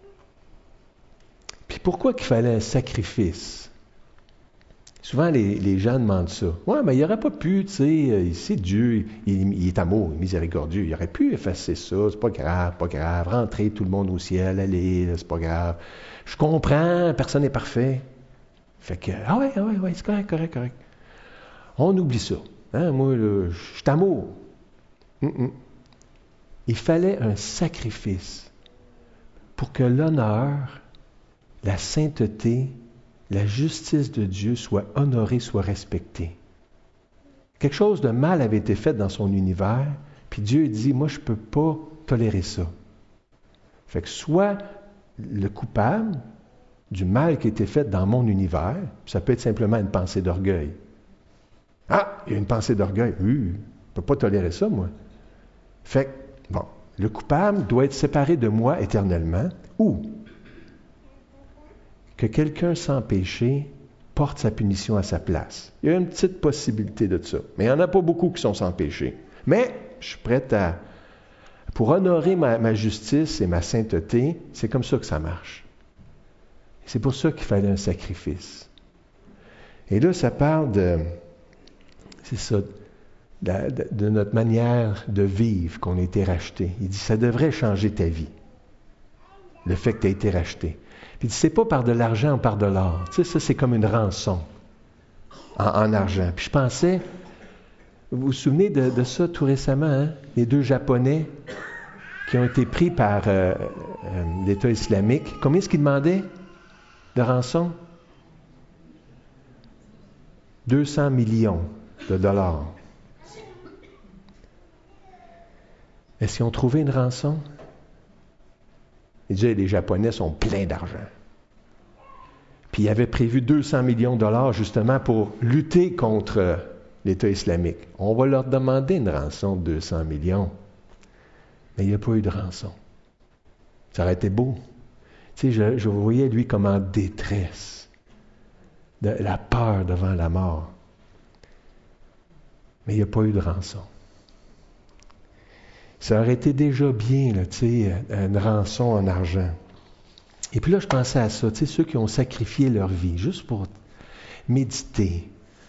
Speaker 1: Puis pourquoi qu'il fallait un sacrifice? Souvent, les, les gens demandent ça. Ouais, mais il n'aurait pas pu, tu sais, c'est Dieu, il, il est amour, il est miséricordieux. Il aurait pu effacer ça, c'est pas grave, pas grave. Rentrer tout le monde au ciel, allez, c'est pas grave. Je comprends, personne n'est parfait. Fait que, ah ouais, ah ouais, ouais, c'est correct, correct, correct. On oublie ça. Hein, moi, là, je suis amour. Mm-mm. Il fallait un sacrifice pour que l'honneur, la sainteté, la justice de Dieu soit honorée, soit respectée. Quelque chose de mal avait été fait dans son univers, puis Dieu dit, moi, je ne peux pas tolérer ça. Fait que soit le coupable du mal qui a été fait dans mon univers, ça peut être simplement une pensée d'orgueil. Ah, il y a une pensée d'orgueil. Oui, je ne peux pas tolérer ça, moi. Fait que, bon, le coupable doit être séparé de moi éternellement, ou que quelqu'un sans péché porte sa punition à sa place. Il y a une petite possibilité de ça. Mais il n'y en a pas beaucoup qui sont sans péché. Mais je suis prêt à... Pour honorer ma, ma justice et ma sainteté, c'est comme ça que ça marche. C'est pour ça qu'il fallait un sacrifice. Et là, ça parle de... C'est ça, de, de, de notre manière de vivre qu'on a été racheté. Il dit, ça devrait changer ta vie, le fait que tu as été racheté. Puis il dit, c'est pas par de l'argent ou par de l'or. Tu sais, ça, c'est comme une rançon en, en argent. Puis je pensais, vous vous souvenez de, de ça tout récemment, hein? Les deux Japonais qui ont été pris par euh, euh, l'État islamique. Combien est-ce qu'ils demandaient de rançon? deux cents millions de dollars. Est-ce qu'ils ont trouvé une rançon? Il disait, les Japonais sont pleins d'argent. Puis ils avaient prévu deux cents millions de dollars justement pour lutter contre l'État islamique. On va leur demander une rançon de deux cents millions. Mais il n'y a pas eu de rançon. Ça aurait été beau. Tu sais, je, je voyais lui comme en détresse, de la peur devant la mort. Mais il n'y a pas eu de rançon. Ça aurait été déjà bien, là, tu sais, une rançon en argent. Et puis là, je pensais à ça, tu sais, ceux qui ont sacrifié leur vie, juste pour méditer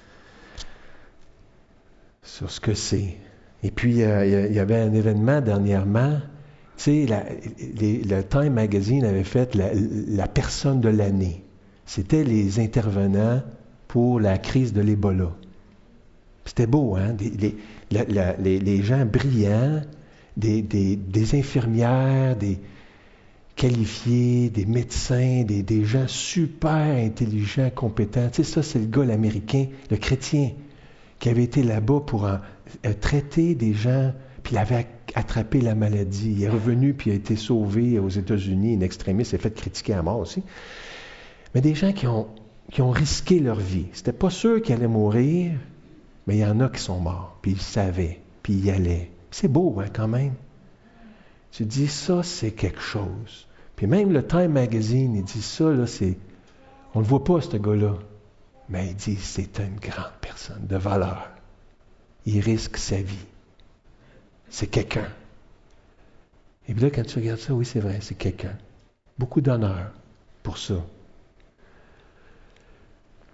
Speaker 1: sur ce que c'est. Et puis, euh, il y avait un événement dernièrement, tu sais, la, les, le Time Magazine avait fait la, la personne de l'année. C'était les intervenants pour la crise de l'Ebola. C'était beau, hein? Des, les, la, la, les, les gens brillants, des, des, des infirmières, des qualifiés, des médecins, des, des gens super intelligents, compétents. Tu sais, ça, c'est le gars, l'Américain, le chrétien, qui avait été là-bas pour en, euh, traiter des gens, puis il avait attrapé la maladie. Il est revenu, puis il a été sauvé aux États-Unis. Une extrémiste s'est fait critiquer à mort aussi. Mais des gens qui ont, qui ont risqué leur vie. C'était pas sûr qu'ils allaient mourir, mais il y en a qui sont morts, puis ils savaient, puis ils y allaient. C'est beau, hein, quand même. Tu dis, ça, c'est quelque chose. Puis même le Time Magazine, il dit, ça, là, c'est... On ne le voit pas, ce gars-là. Mais il dit, c'est une grande personne de valeur. Il risque sa vie. C'est quelqu'un. Et puis là, quand tu regardes ça, oui, c'est vrai, c'est quelqu'un. Beaucoup d'honneur pour ça.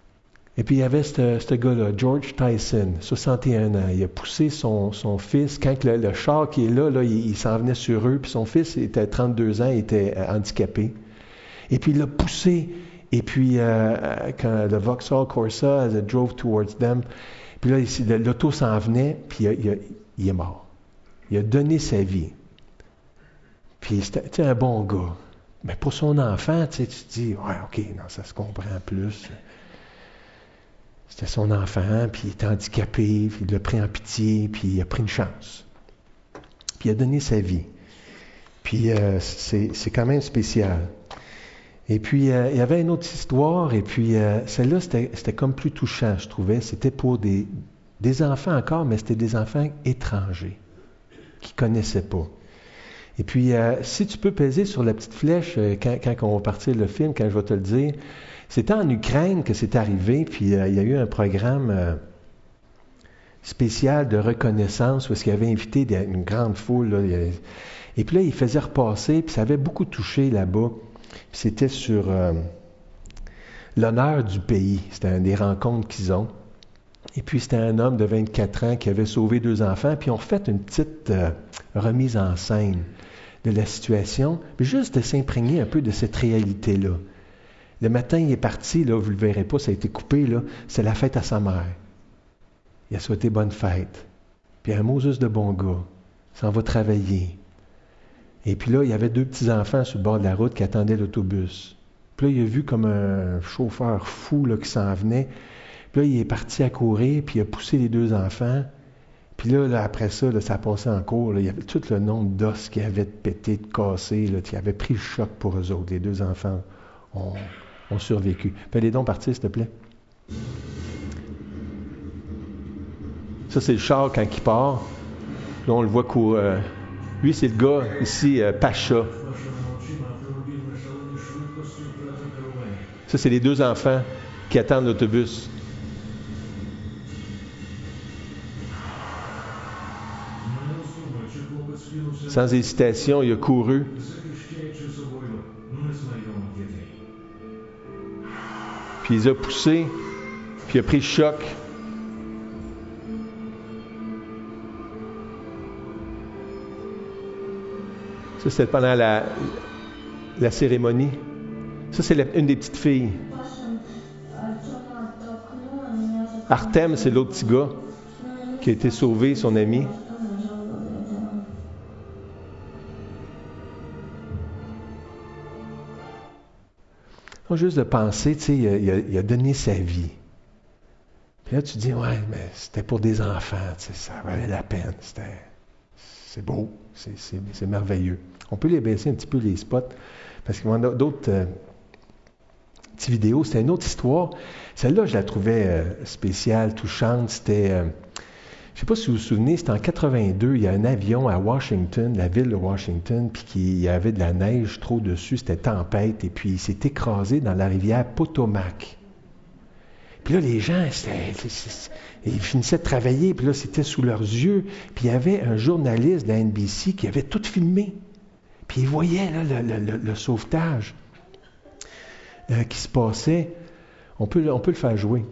Speaker 1: Et puis il y avait ce, ce gars-là, George Tyson, soixante et un ans. Il a poussé son, son fils, quand le, le char qui est là, là il, il s'en venait sur eux, puis son fils était trente-deux ans, il était euh, handicapé. Et puis il l'a poussé, et puis euh, quand le Vauxhall Corsa as it drove towards them, puis là, ici, l'auto s'en venait, puis il, il, il est mort. Il a donné sa vie. Puis c'était un bon gars. Mais pour son enfant, tu sais, tu te dis, ouais, OK, non, ça se comprend plus. C'était son enfant, puis il était handicapé, puis il l'a pris en pitié, puis il a pris une chance. Puis il a donné sa vie. Puis euh, c'est, c'est quand même spécial. Et puis, euh, il y avait une autre histoire, et puis euh, celle-là, c'était, c'était comme plus touchant, je trouvais. C'était pour des, des enfants encore, mais c'était des enfants étrangers, qui ne connaissaient pas. Et puis, euh, si tu peux peser sur la petite flèche, euh, quand, quand on va partir le film, quand je vais te le dire, c'était en Ukraine que c'est arrivé, puis euh, il y a eu un programme euh, spécial de reconnaissance, parce qu'il avait invité des, une grande foule, là, avait, et puis là, il faisait repasser, puis ça avait beaucoup touché là-bas. Puis c'était sur euh, l'honneur du pays. C'était une des rencontres qu'ils ont. Et puis c'était un homme de vingt-quatre ans qui avait sauvé deux enfants. Puis on fait une petite euh, remise en scène de la situation, mais juste de s'imprégner un peu de cette réalité-là. Le matin, il est parti, là, vous ne le verrez pas, ça a été coupé, là, c'est la fête à sa mère. Il a souhaité bonne fête. Puis un Moses de bon gars, s'en va travailler. Et puis là, il y avait deux petits-enfants sur le bord de la route qui attendaient l'autobus. Puis là, il a vu comme un chauffeur fou là, qui s'en venait. Puis là, il est parti à courir, puis il a poussé les deux enfants. Puis là, là après ça, là, ça a passé en cours. Là, il y avait tout le nombre d'os qui avaient pété, de cassé, là, qui avaient pris le choc pour eux autres. Les deux enfants ont, ont survécu. Fais-les donc partir, s'il te plaît. Ça, c'est le char quand il part. Là, on le voit courir. Lui, c'est le gars, ici, euh, Pacha. Ça, c'est les deux enfants qui attendent l'autobus. Sans hésitation, il a couru. Puis il les a poussés, puis il a pris le choc. Ça, c'était pendant la, la cérémonie. Ça, c'est la, une des petites filles. Artem, c'est l'autre petit gars qui a été sauvé, son ami. Donc, juste de penser, tu sais, il, il, il a donné sa vie. Puis là, tu dis, ouais, mais c'était pour des enfants, tu sais, ça valait la peine. C'était, c'est beau, c'est, c'est, c'est merveilleux. On peut les baisser un petit peu, les spots, parce qu'il y a d'autres euh, petites vidéos. C'était une autre histoire. Celle-là, je la trouvais euh, spéciale, touchante. C'était, euh, je ne sais pas si vous vous souvenez, c'était en quatre-vingt-deux, il y a un avion à Washington, la ville de Washington, puis qu'il y avait de la neige trop dessus, c'était tempête, et puis il s'est écrasé dans la rivière Potomac. Puis là, les gens, c'était, ils finissaient de travailler, puis là, c'était sous leurs yeux. Puis il y avait un journaliste de la N B C qui avait tout filmé. Puis il voyait là, le, le, le, le sauvetage euh, qui se passait. On peut, on peut le faire jouer.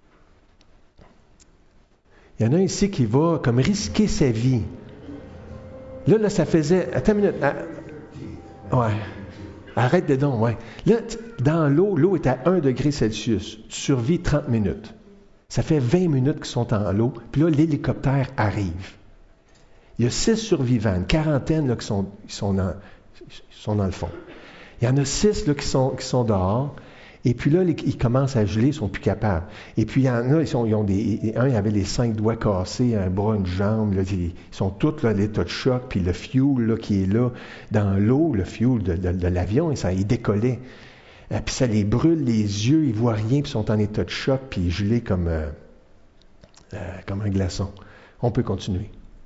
Speaker 1: Il y en a un ici qui va comme risquer sa vie. Là, là, ça faisait... Attends une minute. Ah, ouais. Arrête de donc, ouais. Là, dans l'eau, l'eau est à un degré Celsius. Tu survis trente minutes. Ça fait vingt minutes qu'ils sont en l'eau. Puis là, l'hélicoptère arrive. Il y a six survivants, une quarantaine là, qui sont, qui sont, dans, sont dans le fond. Il y en a six là, qui, sont, qui sont dehors. Et puis là, les, ils commencent à geler, ils ne sont plus capables. Et puis il y en a, ils, sont, ils ont des. Un, il avait les cinq doigts cassés, un bras, une jambe. Là, ils sont tous là, à l'état de choc. Puis le fuel là, qui est là, dans l'eau, le fuel de, de, de l'avion, ça, il décollait. Euh, puis ça les brûle les yeux, ils ne voient rien, puis ils sont en état de choc, puis gelés comme, euh, euh, comme un glaçon. On peut continuer.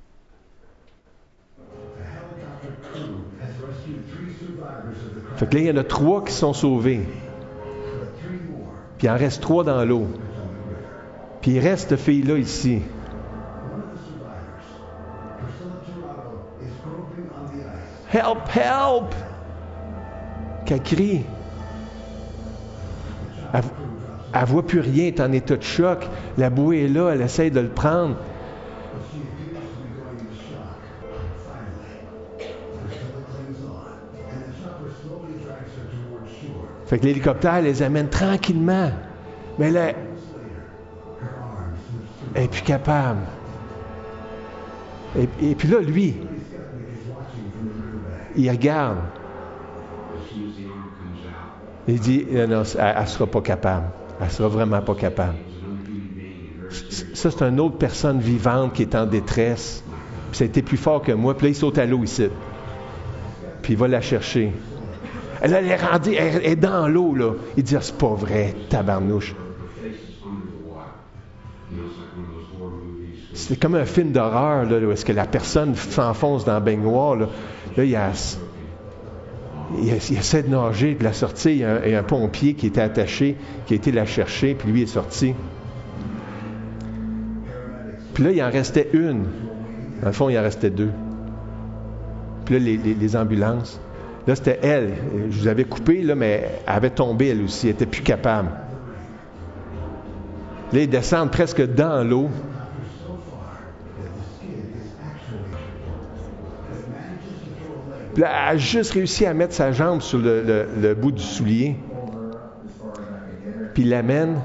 Speaker 1: Fait que là, il y en a trois qui sont sauvés. Puis il en reste trois dans l'eau. Puis il reste cette fille-là ici. Help, help! Qu'elle crie. Elle, Elle ne voit plus rien, elle est en état de choc. La bouée est là, elle essaie de le prendre. Fait que l'hélicoptère les amène tranquillement. Mais là, elle n'est plus capable. Et, et puis là, lui, il regarde. Il dit, non, non, elle ne sera pas capable. Elle ne sera vraiment pas capable. Ça, c'est une autre personne vivante qui est en détresse. Puis ça a été plus fort que moi. Puis là, il saute à l'eau ici. Puis il va la chercher. Elle, elle est rendue, elle est dans l'eau, là. Il dit, ah, c'est pas vrai, tabarnouche. C'est comme un film d'horreur, là, où est-ce que la personne s'enfonce dans la baignoire, là. Là, il y a... Il, il essaie de nager, puis la sortie, il y, a un, il y a un pompier qui était attaché, qui a été la chercher, puis lui est sorti. Puis là, il en restait une. Dans le fond, il en restait deux. Puis là, les, les, les ambulances. Là, c'était elle. Je vous avais coupé, là, mais elle avait tombé, elle aussi. Elle n'était plus capable. Là, ils descendent presque dans l'eau. Puis là, elle a juste réussi à mettre sa jambe sur le, le, le bout du soulier. Puis il l'amène.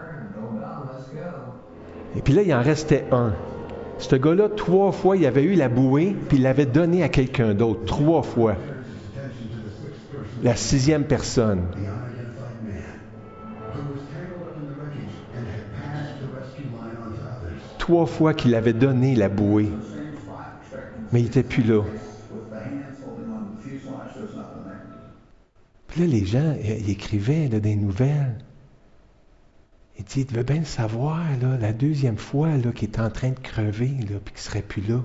Speaker 1: Et puis là, il en restait un. Ce gars-là, trois fois, il avait eu la bouée, puis il l'avait donnée à quelqu'un d'autre. Trois fois. La sixième personne. Trois fois qu'il avait donné la bouée. Mais il n'était plus là. Puis là, les gens, ils écrivaient là, des nouvelles. Ils disaient, il devait bien le savoir, là, la deuxième fois là, qu'il est en train de crever, là, puis qu'il ne serait plus là.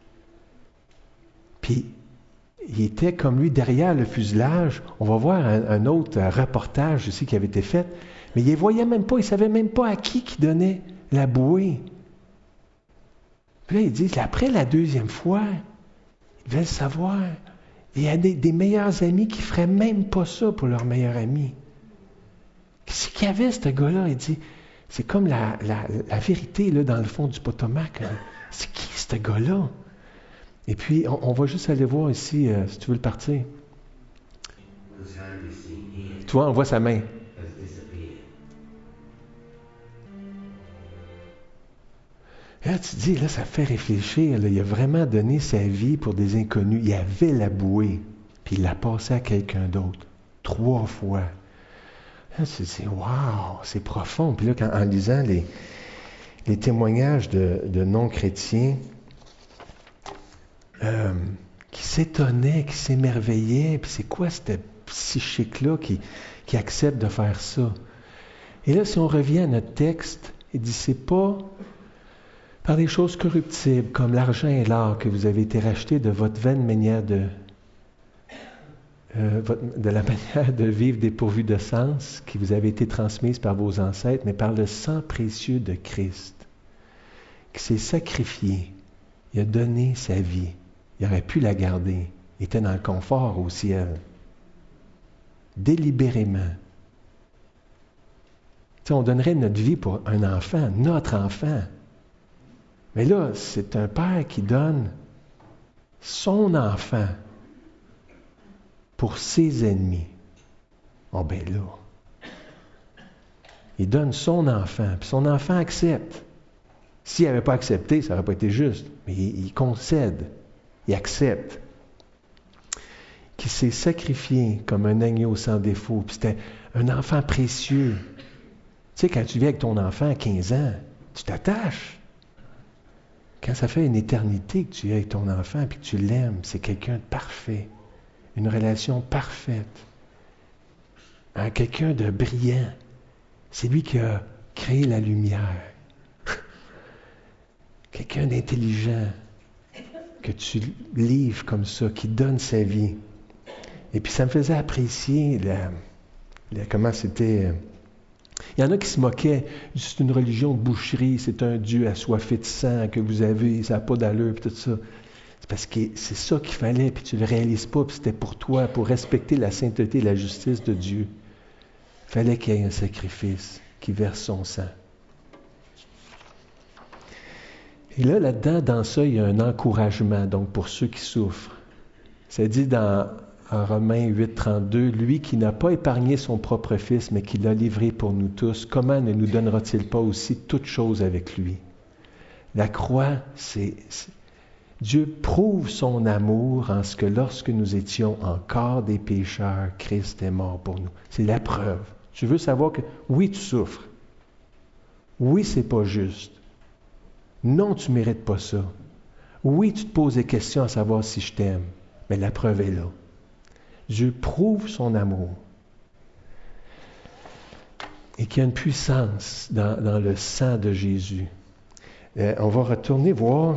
Speaker 1: Puis, il était comme lui derrière le fuselage. On va voir un, un autre reportage aussi qui avait été fait. Mais il ne voyait même pas, il ne savait même pas à qui qui donnait la bouée. Puis là, ils disent, après la deuxième fois, il devait le savoir. Il y a des, des meilleurs amis qui ne feraient même pas ça pour leur meilleur ami. Qu'est-ce qu'il y avait, ce gars-là? Il dit, c'est comme la, la, la vérité là, dans le fond du Potomac. Là. C'est qui, ce gars-là? Et puis, on, on va juste aller voir ici, euh, si tu veux le partir. Tu vois, on voit sa main. Et là, tu te dis, là, ça fait réfléchir. Là, il a vraiment donné sa vie pour des inconnus. Il avait la bouée, puis il l'a passée à quelqu'un d'autre. Trois fois. Là, tu te dis, waouh, c'est profond. Puis là, quand, en lisant les, les témoignages de, de non-chrétiens, euh, qui s'étonnaient, qui s'émerveillaient, puis c'est quoi cette psychique-là qui, qui accepte de faire ça? Et là, si on revient à notre texte, il dit, c'est pas par des choses corruptibles, comme l'argent et l'or, que vous avez été rachetés de votre vaine manière de, euh, votre, de la manière de vivre dépourvue de sens, qui vous avait été transmise par vos ancêtres, mais par le sang précieux de Christ, qui s'est sacrifié. Il a donné sa vie. Il aurait pu la garder. Il était dans le confort au ciel. Délibérément. Tu sais, on donnerait notre vie pour un enfant, notre enfant. Mais là, c'est un père qui donne son enfant pour ses ennemis. Oh ben là, il donne son enfant, puis son enfant accepte. S'il n'avait pas accepté, ça n'aurait pas été juste. Mais il, il concède, il accepte. Qui s'est sacrifié comme un agneau sans défaut. Puis c'était un enfant précieux. Tu sais, quand tu vis avec ton enfant à quinze ans, tu t'attaches. Quand ça fait une éternité que tu es avec ton enfant et que tu l'aimes, c'est quelqu'un de parfait. Une relation parfaite. Hein, quelqu'un de brillant. C'est lui qui a créé la lumière. Quelqu'un d'intelligent que tu livres comme ça, qui donne sa vie. Et puis ça me faisait apprécier la, la, comment c'était... Il y en a qui se moquaient. C'est une religion de boucherie, c'est un Dieu assoiffé de sang que vous avez, ça n'a pas d'allure, puis tout ça. C'est parce que c'est ça qu'il fallait, puis tu ne le réalises pas, puis c'était pour toi, pour respecter la sainteté et la justice de Dieu. Il fallait qu'il y ait un sacrifice. qui verse son sang. Et là, là-dedans, dans ça, il y a un encouragement, donc pour ceux qui souffrent. C'est dit dans en Romains huit, trente-deux, « Lui qui n'a pas épargné son propre Fils, mais qui l'a livré pour nous tous, comment ne nous donnera-t-il pas aussi toutes choses avec lui? » La croix, c'est, c'est... Dieu prouve son amour en ce que lorsque nous étions encore des pécheurs, Christ est mort pour nous. C'est la preuve. Tu veux savoir que, oui, tu souffres. Oui, c'est pas juste. Non, tu ne mérites pas ça. Oui, tu te poses des questions à savoir si je t'aime, mais la preuve est là. Dieu prouve son amour. Et qu'il y a une puissance dans, dans le sang de Jésus. Euh, on va retourner voir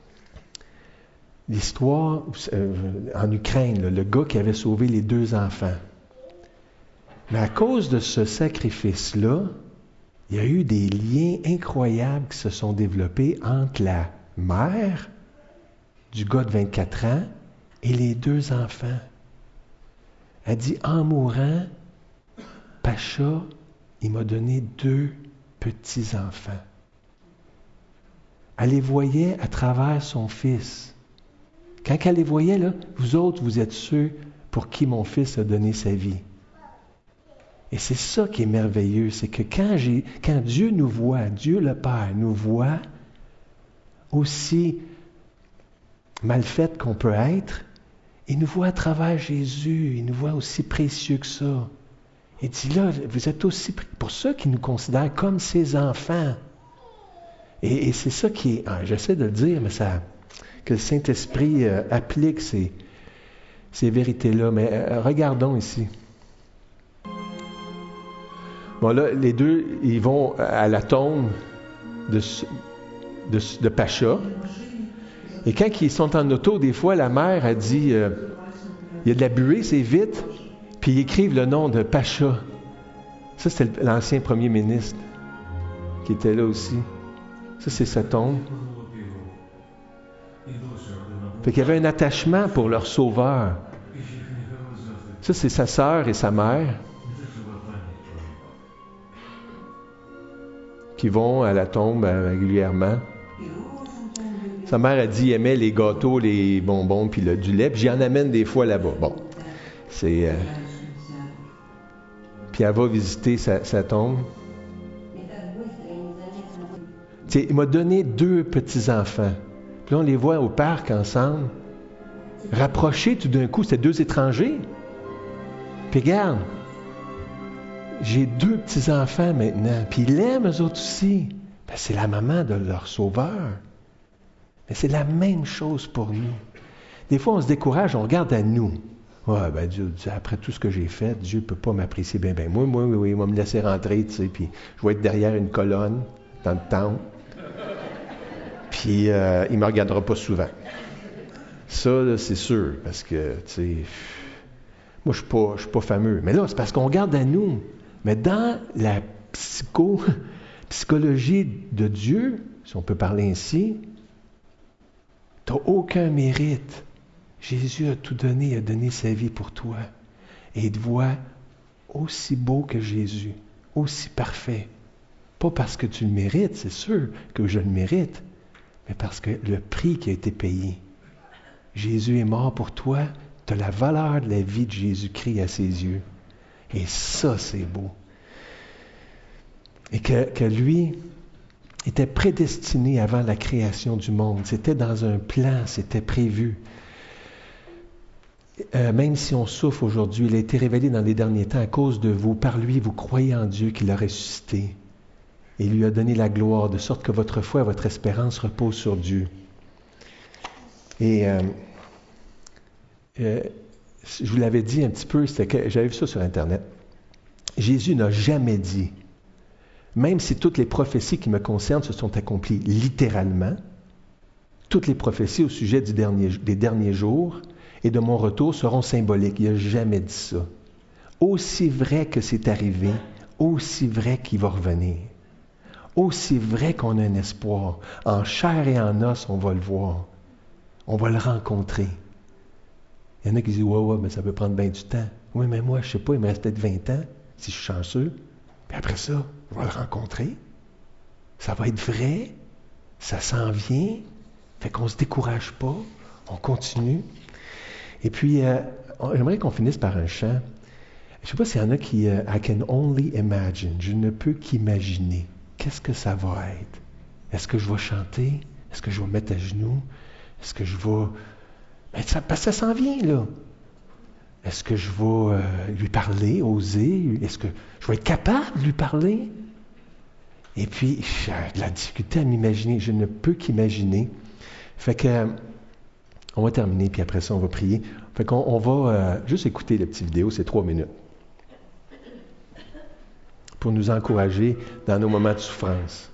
Speaker 1: l'histoire euh, en Ukraine, là, le gars qui avait sauvé les deux enfants. Mais à cause de ce sacrifice-là, il y a eu des liens incroyables qui se sont développés entre la mère du gars de vingt-quatre ans et les deux enfants. Elle dit, en mourant, Pacha, il m'a donné deux petits-enfants. Elle les voyait à travers son fils. Quand elle les voyait, là, vous autres, vous êtes ceux pour qui mon fils a donné sa vie. Et c'est ça qui est merveilleux, c'est que quand, j'ai, quand Dieu nous voit, Dieu le Père nous voit, aussi mal fait qu'on peut être, il nous voit à travers Jésus, il nous voit aussi précieux que ça. Il dit là, vous êtes aussi, pour ça qu'il nous considère comme ses enfants. Et, et c'est ça qui est, ah, j'essaie de le dire, mais ça, que le Saint-Esprit euh, applique ces, ces vérités-là. Mais euh, regardons ici. Bon, là, les deux, ils vont à la tombe de, de, de Pacha. Et quand ils sont en auto, des fois, la mère a dit euh, il y a de la buée, c'est vite. Puis ils écrivent le nom de Pacha. Ça, c'était l'ancien premier ministre qui était là aussi. Ça, c'est sa tombe. Fait qu'il y avait un attachement pour leur sauveur. Ça, c'est sa sœur et sa mère qui vont à la tombe régulièrement. Sa mère a dit, aimait les gâteaux, les bonbons, puis le, du lait, puis j'y en amène des fois là-bas. Bon, c'est... Euh... Puis elle va visiter sa, sa tombe. T'sais, il m'a donné deux petits-enfants. Puis là, on les voit au parc ensemble. Rapprochés tout d'un coup, c'était deux étrangers. Puis regarde, j'ai deux petits-enfants maintenant. Puis ils l'aiment, eux autres aussi. Ben, c'est la maman de leur sauveur. Mais c'est la même chose pour nous. Des fois, on se décourage, on regarde à nous. Ouais, ben Dieu, après tout ce que j'ai fait, Dieu ne peut pas m'apprécier bien, bien. Moi, moi, oui, oui, il va me laisser rentrer, tu sais, puis je vais être derrière une colonne, dans le temple. Puis, euh, il ne me regardera pas souvent. Ça, là, c'est sûr, parce que, tu sais, moi, je ne suis, suis pas fameux. Mais là, c'est parce qu'on regarde à nous. Mais dans la psycho, psychologie de Dieu, si on peut parler ainsi, tu n'as aucun mérite. Jésus a tout donné, il a donné sa vie pour toi. Et il te voit aussi beau que Jésus, aussi parfait. Pas parce que tu le mérites, c'est sûr que je le mérite, mais parce que le prix qui a été payé. Jésus est mort pour toi, tu as la valeur de la vie de Jésus-Christ à ses yeux. Et ça, c'est beau. Et que, que lui était prédestiné avant la création du monde. C'était dans un plan, c'était prévu. Euh, même si on souffre aujourd'hui, il a été révélé dans les derniers temps à cause de vous. Par lui, vous croyez en Dieu qui l'a ressuscité. Et il lui a donné la gloire, de sorte que votre foi et votre espérance reposent sur Dieu. Et euh, euh, je vous l'avais dit un petit peu, c'était que j'avais vu ça sur Internet. Jésus n'a jamais dit, même si toutes les prophéties qui me concernent se sont accomplies littéralement, toutes les prophéties au sujet du dernier, des derniers jours et de mon retour seront symboliques. Il n'a jamais dit ça. Aussi vrai que c'est arrivé, aussi vrai qu'il va revenir. Aussi vrai qu'on a un espoir. En chair et en os, on va le voir. On va le rencontrer. Il y en a qui disent « Ouais, ouais, mais ça peut prendre bien du temps. » Oui, mais moi, je ne sais pas, il me reste peut-être vingt ans, si je suis chanceux. Puis après ça, on va le rencontrer. Ça va être vrai. Ça s'en vient. Fait qu'on ne se décourage pas. On continue. Et puis, euh, j'aimerais qu'on finisse par un chant. Je ne sais pas s'il y en a qui... Euh, I can only imagine. Je ne peux qu'imaginer. Qu'est-ce que ça va être? Est-ce que je vais chanter? Est-ce que je vais me mettre à genoux? Est-ce que je vais... Ben, ça, parce que ça s'en vient, là. Est-ce que je vais euh, lui parler, oser? Est-ce que je vais être capable de lui parler? Et puis, j'ai de la difficulté à m'imaginer. Je ne peux qu'imaginer. Fait que, euh, on va terminer, puis après ça, on va prier. Fait qu'on on va euh, juste écouter la petite vidéo, c'est trois minutes. Pour nous encourager dans nos moments de souffrance.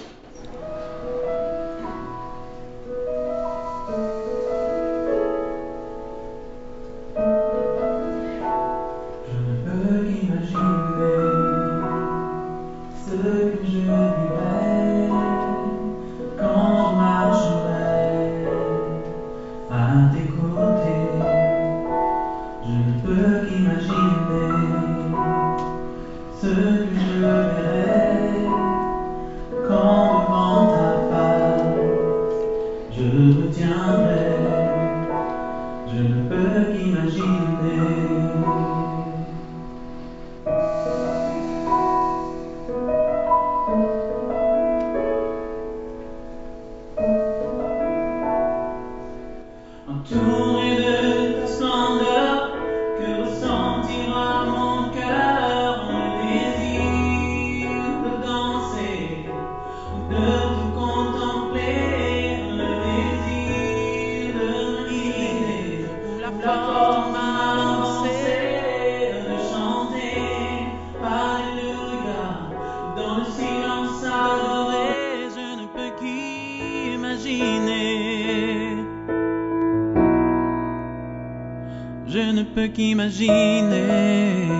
Speaker 2: Je ne peux qu'imaginer.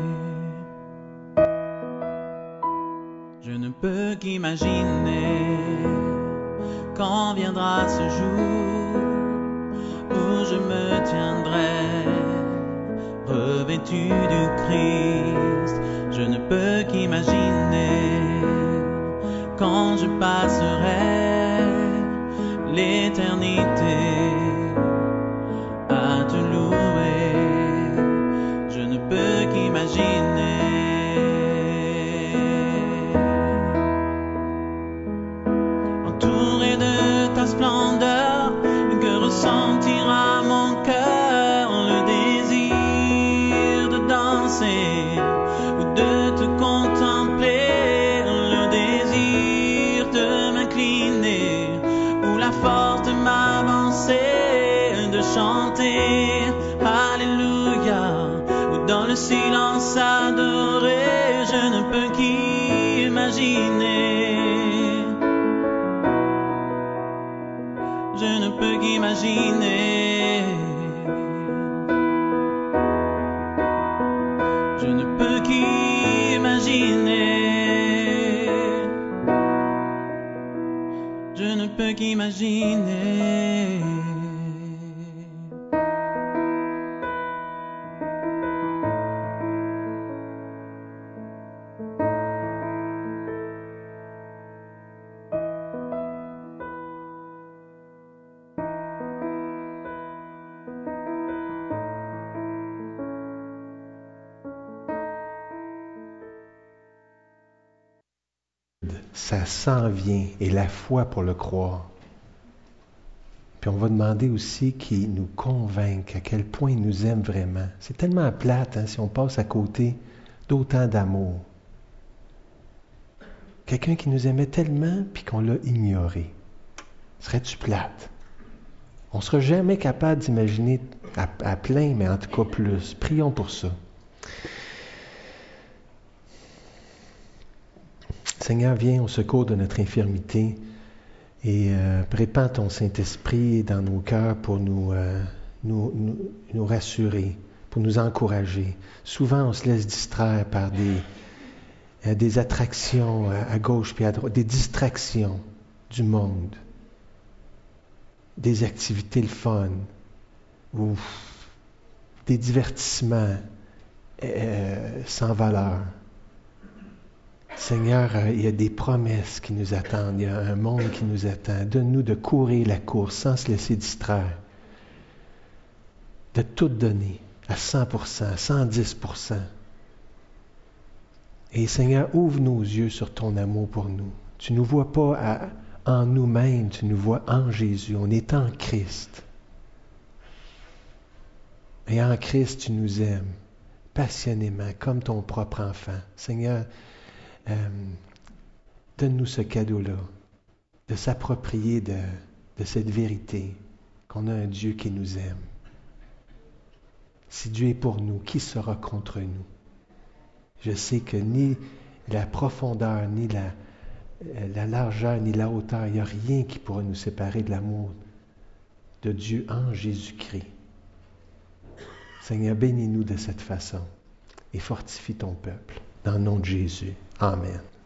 Speaker 2: Je ne peux qu'imaginer quand viendra ce jour où je me tiendrai revêtu du Christ. Je ne peux qu'imaginer quand je passerai l'éternité à te louer. Je ne peux qu'imaginer. Entouré de ta splendeur, que ressentira mon cœur le désir de danser ou de te contempler, le désir de m'incliner ou la force de m'avancer, de chanter Alléluia, ou dans le silence adorer. Je ne peux qu'imaginer. Je ne peux qu'imaginer. Je ne peux qu'imaginer. Je ne peux qu'imaginer.
Speaker 1: Ça s'en vient, et la foi pour le croire. Puis on va demander aussi qu'il nous convainque à quel point il nous aime vraiment. C'est tellement plate hein, si on passe à côté d'autant d'amour. Quelqu'un qui nous aimait tellement puis qu'on l'a ignoré. Serais-tu plate? On ne sera jamais capable d'imaginer à, à plein, mais en tout cas plus. Prions pour ça. Seigneur, viens au secours de notre infirmité et euh, répands ton Saint-Esprit dans nos cœurs pour nous, euh, nous, nous, nous rassurer, pour nous encourager. Souvent, on se laisse distraire par des, euh, des attractions à, à gauche puis à droite, des distractions du monde, des activités le fun, ou des divertissements euh, sans valeur. Seigneur, euh, il y a des promesses qui nous attendent, il y a un monde qui nous attend. Donne-nous de courir la course sans se laisser distraire, de tout donner à cent pour cent, cent dix pour cent. Et Seigneur, ouvre nos yeux sur ton amour pour nous. Tu ne nous vois pas à, en nous-mêmes, tu nous vois en Jésus. On est en Christ. Et en Christ, tu nous aimes passionnément, comme ton propre enfant. Seigneur, euh, donne-nous ce cadeau-là, de s'approprier de, de cette vérité, qu'on a un Dieu qui nous aime. Si Dieu est pour nous, qui sera contre nous? Je sais que ni la profondeur, ni la, la largeur, ni la hauteur, il n'y a rien qui pourra nous séparer de l'amour de Dieu en Jésus-Christ. Seigneur, bénis-nous de cette façon et fortifie ton peuple. Dans le nom de Jésus. Amen.